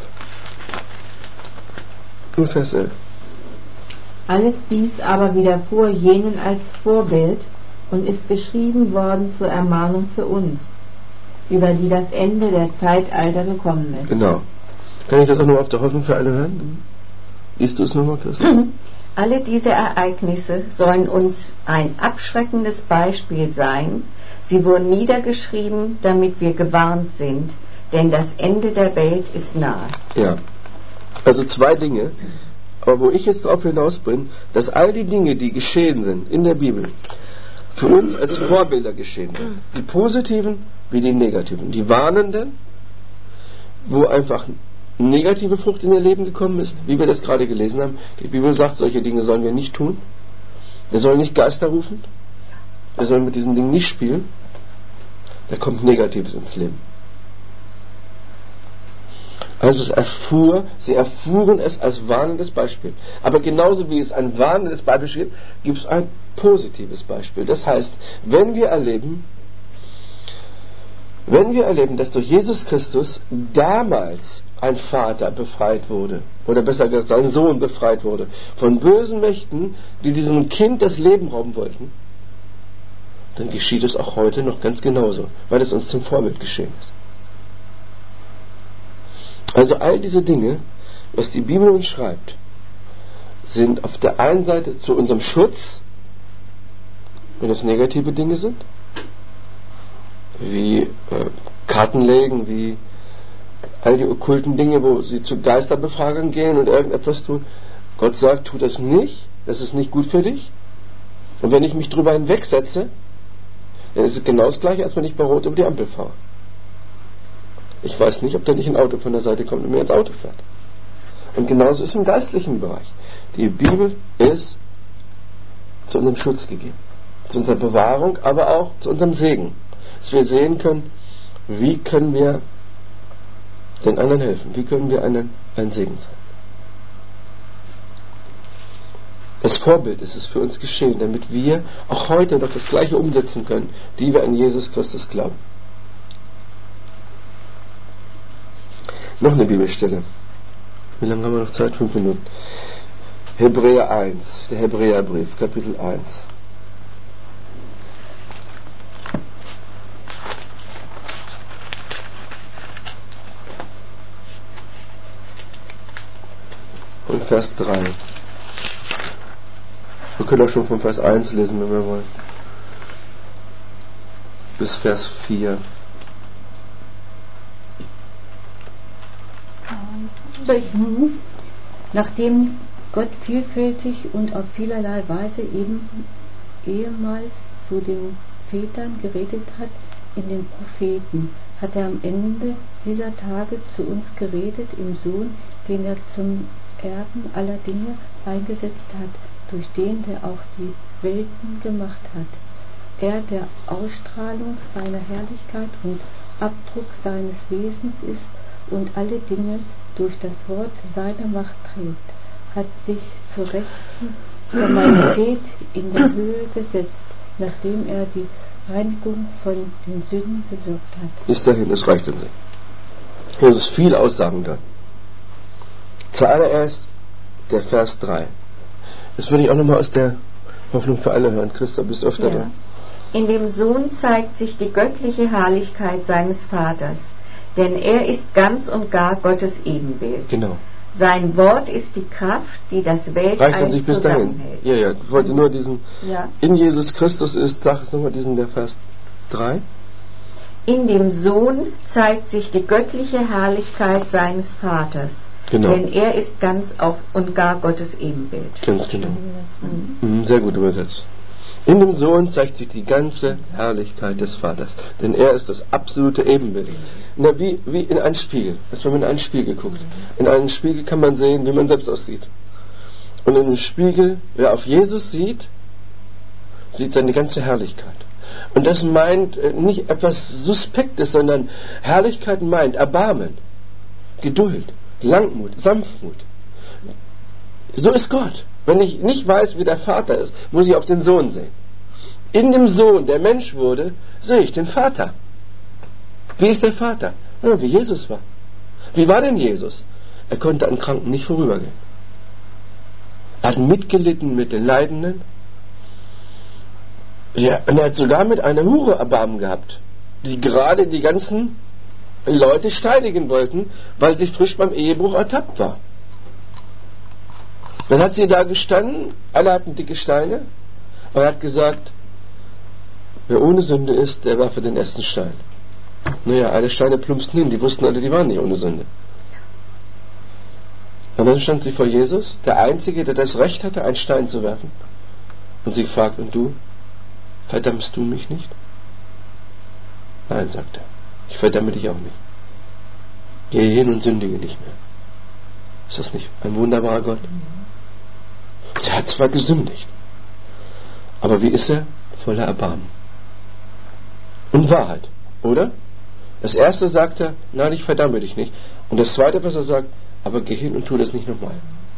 und Vers 11. Alles dies aber widerfuhr jenen als Vorbild und ist geschrieben worden zur Ermahnung für uns, über die das Ende der Zeitalter gekommen ist. Genau. Kann ich das auch nur auf der Hoffnung für alle hören? Liest du es nochmal, Christian? Alle diese Ereignisse sollen uns ein abschreckendes Beispiel sein. Sie wurden niedergeschrieben, damit wir gewarnt sind, denn das Ende der Welt ist nahe. Ja. Also 2 Dinge. Aber wo ich jetzt darauf hinaus bin, dass all die Dinge, die geschehen sind in der Bibel, für uns als Vorbilder geschehen sind. Die positiven wie die negativen. Die warnenden, wo einfach negative Frucht in ihr Leben gekommen ist, wie wir das gerade gelesen haben. Die Bibel sagt, solche Dinge sollen wir nicht tun. Wir sollen nicht Geister rufen. Wir sollen mit diesen Dingen nicht spielen. Da kommt Negatives ins Leben. Also sie erfuhren es als warnendes Beispiel. Aber genauso wie es ein warnendes Beispiel gibt, gibt es ein positives Beispiel. Das heißt, wenn wir erleben, dass durch Jesus Christus damals ein Vater befreit wurde, oder besser gesagt sein Sohn befreit wurde, von bösen Mächten, die diesem Kind das Leben rauben wollten, dann geschieht es auch heute noch ganz genauso, weil es uns zum Vorbild geschehen ist. Also all diese Dinge, was die Bibel uns schreibt, sind auf der einen Seite zu unserem Schutz wenn es negative Dinge sind, wie Kartenlegen, wie all die okkulten Dinge, wo sie zu Geisterbefragern gehen und irgendetwas tun. Gott sagt, tu das nicht, das ist nicht gut für dich. Und wenn ich mich drüber hinwegsetze, dann ist es genau das gleiche, als wenn ich bei Rot über die Ampel fahre. Ich weiß nicht, ob da nicht ein Auto von der Seite kommt und mir ins Auto fährt. Und genauso ist es im geistlichen Bereich. Die Bibel ist zu unserem Schutz gegeben, zu unserer Bewahrung, aber auch zu unserem Segen. Dass wir sehen können, wie können wir den anderen helfen, wie können wir ein Segen sein. Das Vorbild ist es für uns geschehen, damit wir auch heute noch das Gleiche umsetzen können, die wir an Jesus Christus glauben. Noch eine Bibelstelle. Wie lange haben wir noch Zeit? 5 Minuten. Hebräer 1, der Hebräerbrief, Kapitel 1. Und Vers 3. Wir können auch schon von Vers 1 lesen, wenn wir wollen. Bis Vers 4. Nachdem Gott vielfältig und auf vielerlei Weise eben ehemals zu den Vätern geredet hat in den Propheten, hat er am Ende dieser Tage zu uns geredet im Sohn, den er zum Erben aller Dinge eingesetzt hat, durch den, der auch die Welten gemacht hat. Er, der Ausstrahlung seiner Herrlichkeit und Abdruck seines Wesens ist und alle Dinge durch das Wort seiner Macht trägt, hat sich zur Rechten der Majestät in der Höhe gesetzt, nachdem er die Reinigung von den Sünden bewirkt hat. Bis dahin, das reicht uns. Hier ist viel Aussagen da. Zuallererst der Vers 3. Das würde ich auch nochmal aus der Hoffnung für alle hören. Christa, bist öfter da. In dem Sohn zeigt sich die göttliche Herrlichkeit seines Vaters, denn er ist ganz und gar Gottes Ebenbild. Genau. Sein Wort ist die Kraft, die das Weltall zusammenhält. Ja, ich wollte nur diesen, in Jesus Christus ist, sag es nochmal, der Vers 3. In dem Sohn zeigt sich die göttliche Herrlichkeit seines Vaters, denn er ist ganz und gar Gottes Ebenbild. Ganz genau. Sehr gut übersetzt. In dem Sohn zeigt sich die ganze Herrlichkeit des Vaters, denn er ist das absolute Ebenbild. Wie in einen Spiegel, als wenn man in einen Spiegel guckt. In einen Spiegel kann man sehen, wie man selbst aussieht. Und in dem Spiegel, wer auf Jesus sieht, sieht seine ganze Herrlichkeit. Und das meint nicht etwas Suspektes, sondern Herrlichkeit meint Erbarmen, Geduld, Langmut, Sanftmut. So ist Gott. Wenn ich nicht weiß, wie der Vater ist, muss ich auf den Sohn sehen. In dem Sohn, der Mensch wurde, sehe ich den Vater. Wie ist der Vater? Ja, wie Jesus war. Wie war denn Jesus? Er konnte an Kranken nicht vorübergehen. Er hat mitgelitten mit den Leidenden. Ja, und er hat sogar mit einer Hure Erbarmen gehabt, die gerade die ganzen Leute steinigen wollten, weil sie frisch beim Ehebruch ertappt war. Dann hat sie da gestanden, alle hatten dicke Steine, und er hat gesagt, wer ohne Sünde ist, der werfe den ersten Stein. Naja, alle Steine plumpsten hin, die wussten alle, die waren nicht ohne Sünde. Und dann stand sie vor Jesus, der Einzige, der das Recht hatte, einen Stein zu werfen. Und sie fragt, und du, verdammst du mich nicht? Nein, sagt er, ich verdamme dich auch nicht. Gehe hin und sündige nicht mehr. Ist das nicht ein wunderbarer Gott? Sie hat zwar gesündigt, aber wie ist er? Voller Erbarmen. Und Wahrheit, oder? Das erste sagt er, nein, ich verdamme dich nicht. Und das zweite, was er sagt, aber geh hin und tu das nicht nochmal.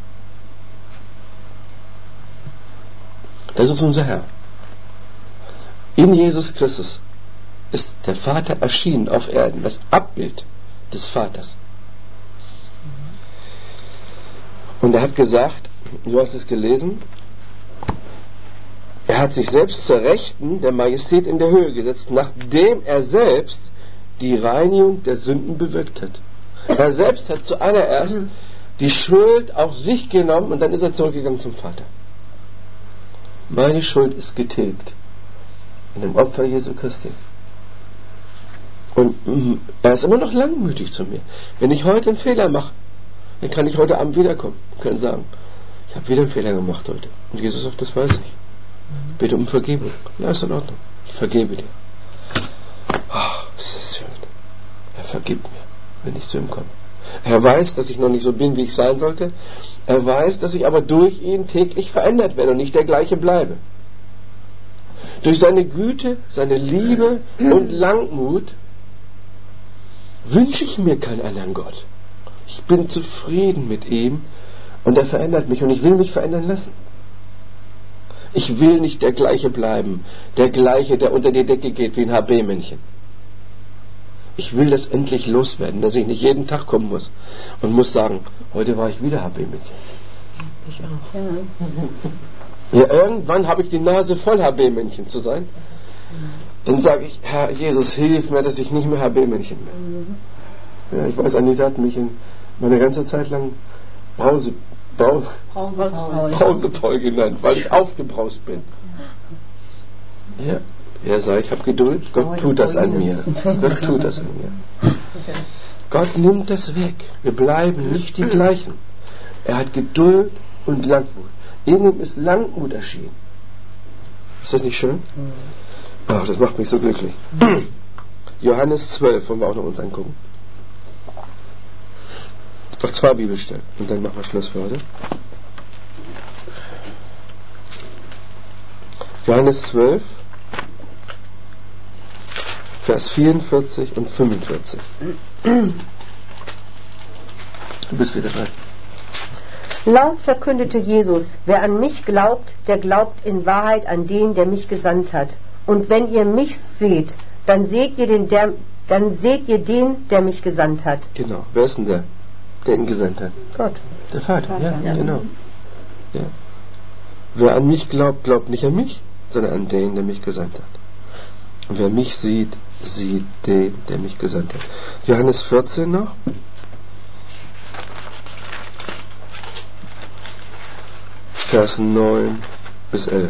Das ist unser Herr. In Jesus Christus ist der Vater erschienen auf Erden, das Abbild des Vaters. Und er hat gesagt, du hast es gelesen, er hat sich selbst zur Rechten der Majestät in der Höhe gesetzt, nachdem er selbst die Reinigung der Sünden bewirkt hat. Er selbst hat zuallererst die Schuld auf sich genommen und dann ist er zurückgegangen zum Vater. Meine Schuld ist getilgt. in dem Opfer Jesu Christi. Und er ist immer noch langmütig zu mir. Wenn ich heute einen Fehler mache, dann kann ich heute Abend wiederkommen und kann sagen, ich habe wieder einen Fehler gemacht heute. Und Jesus sagt, das weiß ich. Bitte um Vergebung. Ja, ist in Ordnung. Ich vergebe dir. Ach, ist das schön. Er vergibt mir, wenn ich zu ihm komme. Er weiß, dass ich noch nicht so bin, wie ich sein sollte. Er weiß, dass ich aber durch ihn täglich verändert werde und nicht der gleiche bleibe. Durch seine Güte, seine Liebe und Langmut wünsche ich mir keinen anderen Gott. Ich bin zufrieden mit ihm und er verändert mich und ich will mich verändern lassen. Ich will nicht der gleiche bleiben, der gleiche, der unter die Decke geht wie ein HB-Männchen. Ich will das endlich loswerden, dass ich nicht jeden Tag kommen muss und muss sagen, heute war ich wieder HB-Männchen. Ich auch. Ja, irgendwann habe ich die Nase voll, HB-Männchen zu sein. Dann sage ich, Herr Jesus, hilf mir, dass ich nicht mehr HB-Männchen bin. Ja, ich weiß, Anita hat mich meine ganze Zeit lang Brausepaul genannt, weil ich aufgebraust bin. Ja, er sagt, ich habe Geduld, Gott tut das an mir. Gott tut das an mir. Gott nimmt das weg. Wir bleiben nicht die gleichen. Er hat Geduld und Langmut. In ihm ist Langmut erschienen. Ist das nicht schön? Ach, das macht mich so glücklich. Johannes 12, wollen wir auch noch uns angucken. Noch 2 Bibelstellen und dann machen wir Schluss für heute. Johannes 12, Vers 44 und 45. Du bist wieder dran. Laut verkündete Jesus, wer an mich glaubt, der glaubt in Wahrheit an den, der mich gesandt hat. Und wenn ihr mich seht, dann seht ihr den, der mich gesandt hat. Genau. Wer ist denn der ihn gesandt hat? Gott. Der Vater, ja, genau. Ja. Wer an mich glaubt, glaubt nicht an mich, sondern an den, der mich gesandt hat. Und wer mich sieht, sieht den, der mich gesandt hat. Johannes 14 noch. Vers 9 bis 11.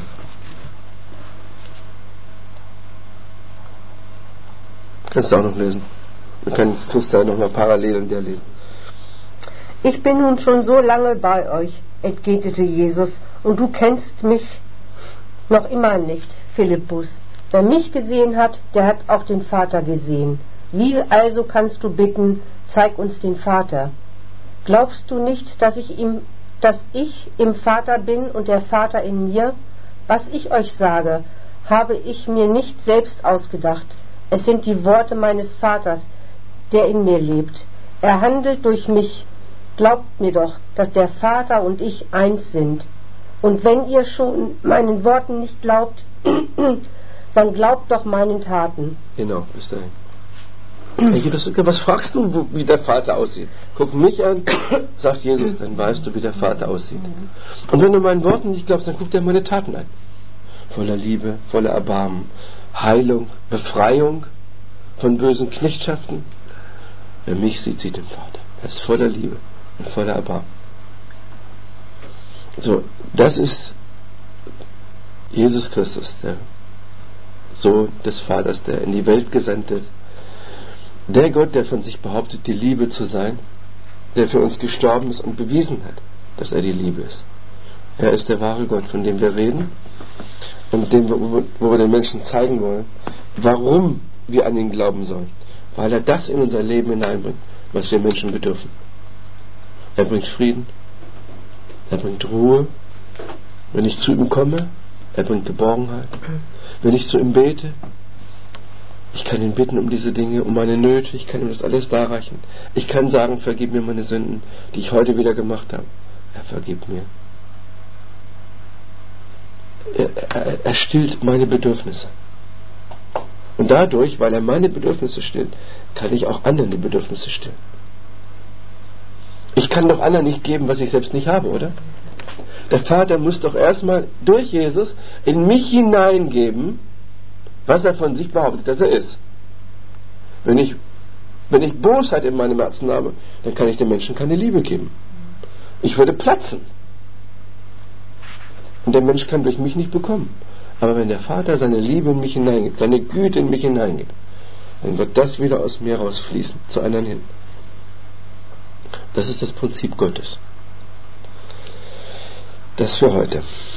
Kannst du auch noch lesen. Wir können jetzt Christa noch mal parallel in der lesen. Ich bin nun schon so lange bei euch, entgegnete Jesus, und du kennst mich noch immer nicht, Philippus. Wer mich gesehen hat, der hat auch den Vater gesehen. Wie also kannst du bitten, zeig uns den Vater? Glaubst du nicht, dass ich im Vater bin und der Vater in mir? Was ich euch sage, habe ich mir nicht selbst ausgedacht. Es sind die Worte meines Vaters, der in mir lebt. Er handelt durch mich. Glaubt mir doch, dass der Vater und ich eins sind. Und wenn ihr schon meinen Worten nicht glaubt, dann glaubt doch meinen Taten. Genau, bis dahin. Was fragst du, wie der Vater aussieht? Guck mich an, sagt Jesus, dann weißt du, wie der Vater aussieht. Und wenn du meinen Worten nicht glaubst, dann guck dir meine Taten an. Voller Liebe, voller Erbarmen, Heilung, Befreiung von bösen Knechtschaften. Wer mich sieht, sieht den Vater. Er ist voller Liebe und voller Erbarmen. So, das ist Jesus Christus, der Sohn des Vaters, der in die Welt gesandt ist. Der Gott, der von sich behauptet, die Liebe zu sein, der für uns gestorben ist und bewiesen hat, dass er die Liebe ist. Er ist der wahre Gott, von dem wir reden und wo wir den Menschen zeigen wollen, warum wir an ihn glauben sollen. Weil er das in unser Leben hineinbringt, was wir Menschen bedürfen. Er bringt Frieden, er bringt Ruhe. Wenn ich zu ihm komme, er bringt Geborgenheit. Wenn ich zu ihm bete, ich kann ihn bitten um diese Dinge, um meine Nöte, ich kann ihm das alles darreichen. Ich kann sagen, vergib mir meine Sünden, die ich heute wieder gemacht habe. Er vergibt mir. Er stillt meine Bedürfnisse. Und dadurch, weil er meine Bedürfnisse stillt, kann ich auch anderen die Bedürfnisse stillen. Ich kann doch anderen nicht geben, was ich selbst nicht habe, oder? Der Vater muss doch erstmal durch Jesus in mich hineingeben, was er von sich behauptet, dass er ist. Wenn ich Bosheit in meinem Herzen habe, dann kann ich den Menschen keine Liebe geben. Ich würde platzen. Und der Mensch kann durch mich nicht bekommen. Aber wenn der Vater seine Liebe in mich hineingibt, seine Güte in mich hineingibt, dann wird das wieder aus mir rausfließen, zu anderen hin. Das ist das Prinzip Gottes. Das für heute.